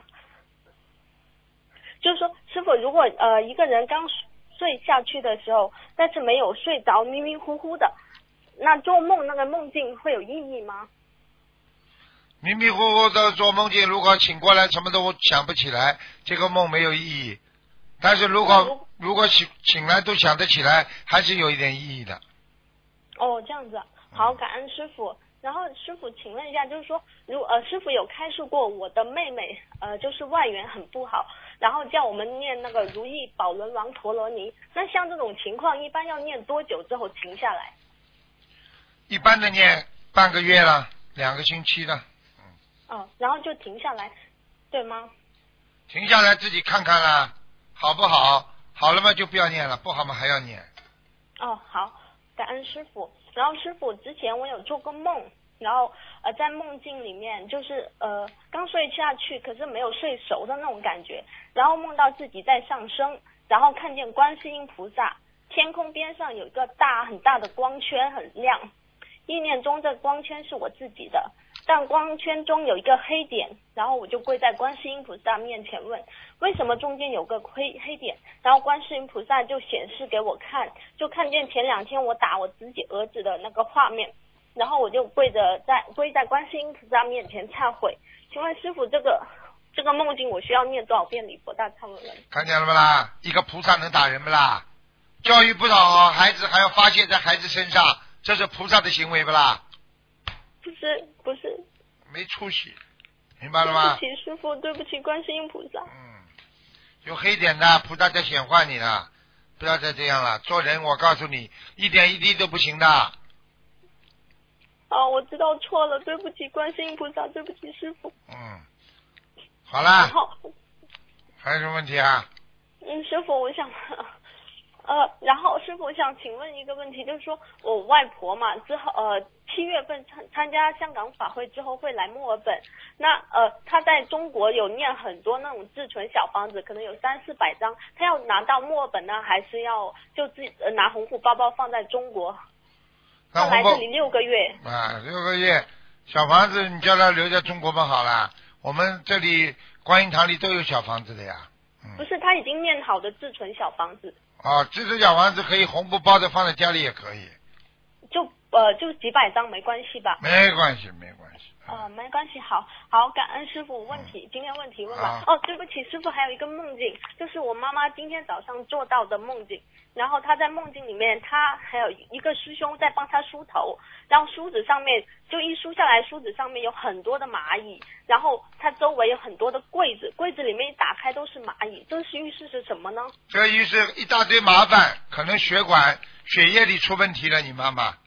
就是说，师傅，如果呃一个人刚睡下去的时候，但是没有睡着，迷迷糊糊的。那做梦那个梦境会有意义吗？ 迷迷糊糊的做梦境，如果醒过来什么都想不起来，这个梦没有意义。但是如果如果醒醒来都想得起来，还是有一点意义的。 哦，这样子，好，感恩师傅。然后师傅，请问一下，就是说，如呃师傅有开示过我的妹妹呃就是外缘很不好，然后叫我们念那个如意宝轮王陀罗尼。那像这种情况，一般要念多久之后停下来？ 一般的念半个月了，两个星期了。 嗯。哦，然后就停下来，对吗？ 停下来自己看看啦，好不好？好了嘛就不要念了，不好嘛还要念。 哦，好，感恩师傅。然后师傅，之前我有做过梦，然后呃在梦境里面就是呃刚睡下去，可是没有睡熟的那种感觉，然后梦到自己在上升，然后看见观世音菩萨，天空边上有一个大很大的光圈，很亮。意念中这光圈是我自己的， 但光圈中有一个黑点，然后我就跪在观世音菩萨面前问，为什么中间有个黑黑点？然后观世音菩萨就显示给我看，就看见前两天我打我自己儿子的那个画面，然后我就跪着在跪在观世音菩萨面前忏悔。请问师父，这个这个梦境我需要念多少遍礼佛大忏悔文？ 看见了不啦？一个菩萨能打人不啦？教育不好孩子还要发泄在孩子身上，这是菩萨的行为不啦？ 不是不是， 没出息，明白了吗？ 对不起师父，对不起观世音菩萨。 嗯，有黑点的菩萨在显化你了，不要再这样了。做人我告诉你，一点一滴都不行的。 哦，我知道错了，对不起观世音菩萨，对不起师父。 嗯，好啦。 好。 还有什么问题啊？ 嗯，师父，我想。呃，然后师父，我想请问一个问题，就是说我外婆嘛，之后呃七月份参参加香港法会之后会来墨尔本，那呃她在中国有念很多那种自存小房子，可能有三四百张，她要拿到墨尔本呢，还是要就自己、呃、拿红布包包放在中国？她来这里六个月啊，六个月小房子你叫她留在中国嘛好了，我们这里观音堂里都有小房子的呀。 嗯、不是，她已经念好的自存小房子。 啊，这只小房子可以红布包着放在家里也可以， 就呃就几百张没关系吧？ 没关系，没关系。 呃，没关系，好好感恩师傅。问题、嗯、今天问题问吧。哦，对不起，师傅还有一个梦境，就是我妈妈今天早上做到的梦境。然后她在梦境里面，她还有一个师兄在帮她梳头，然后梳子上面就一梳下来，梳子上面有很多的蚂蚁，然后她周围有很多的柜子，柜子里面一打开都是蚂蚁，这是预示是什么呢？ 这预示一大堆麻烦，可能血管血液里出问题了，你妈妈。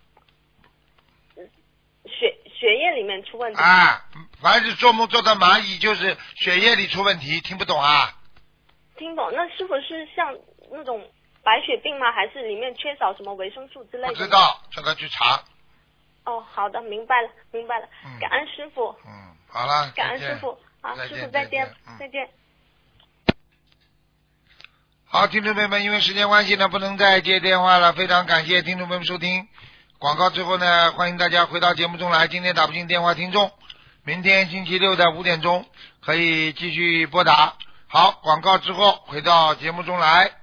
血血液里面出问题啊！凡是做梦做到蚂蚁，就是血液里出问题，听不懂啊？ 听懂。那是不是像那种白血病吗？还是里面缺少什么维生素之类的？ 不知道，叫他去查。 哦，好的，明白了，明白了。嗯、感恩师傅。 嗯，好了。 感恩师傅。好，师傅再见，再见。 好，听众朋友们，因为时间关系呢，不能再接电话了。非常感谢听众朋友们收听。广告之后呢，欢迎大家回到节目中来。今天打不进电话听众，明天星期六的五点钟可以继续拨打。好，广告之后回到节目中来。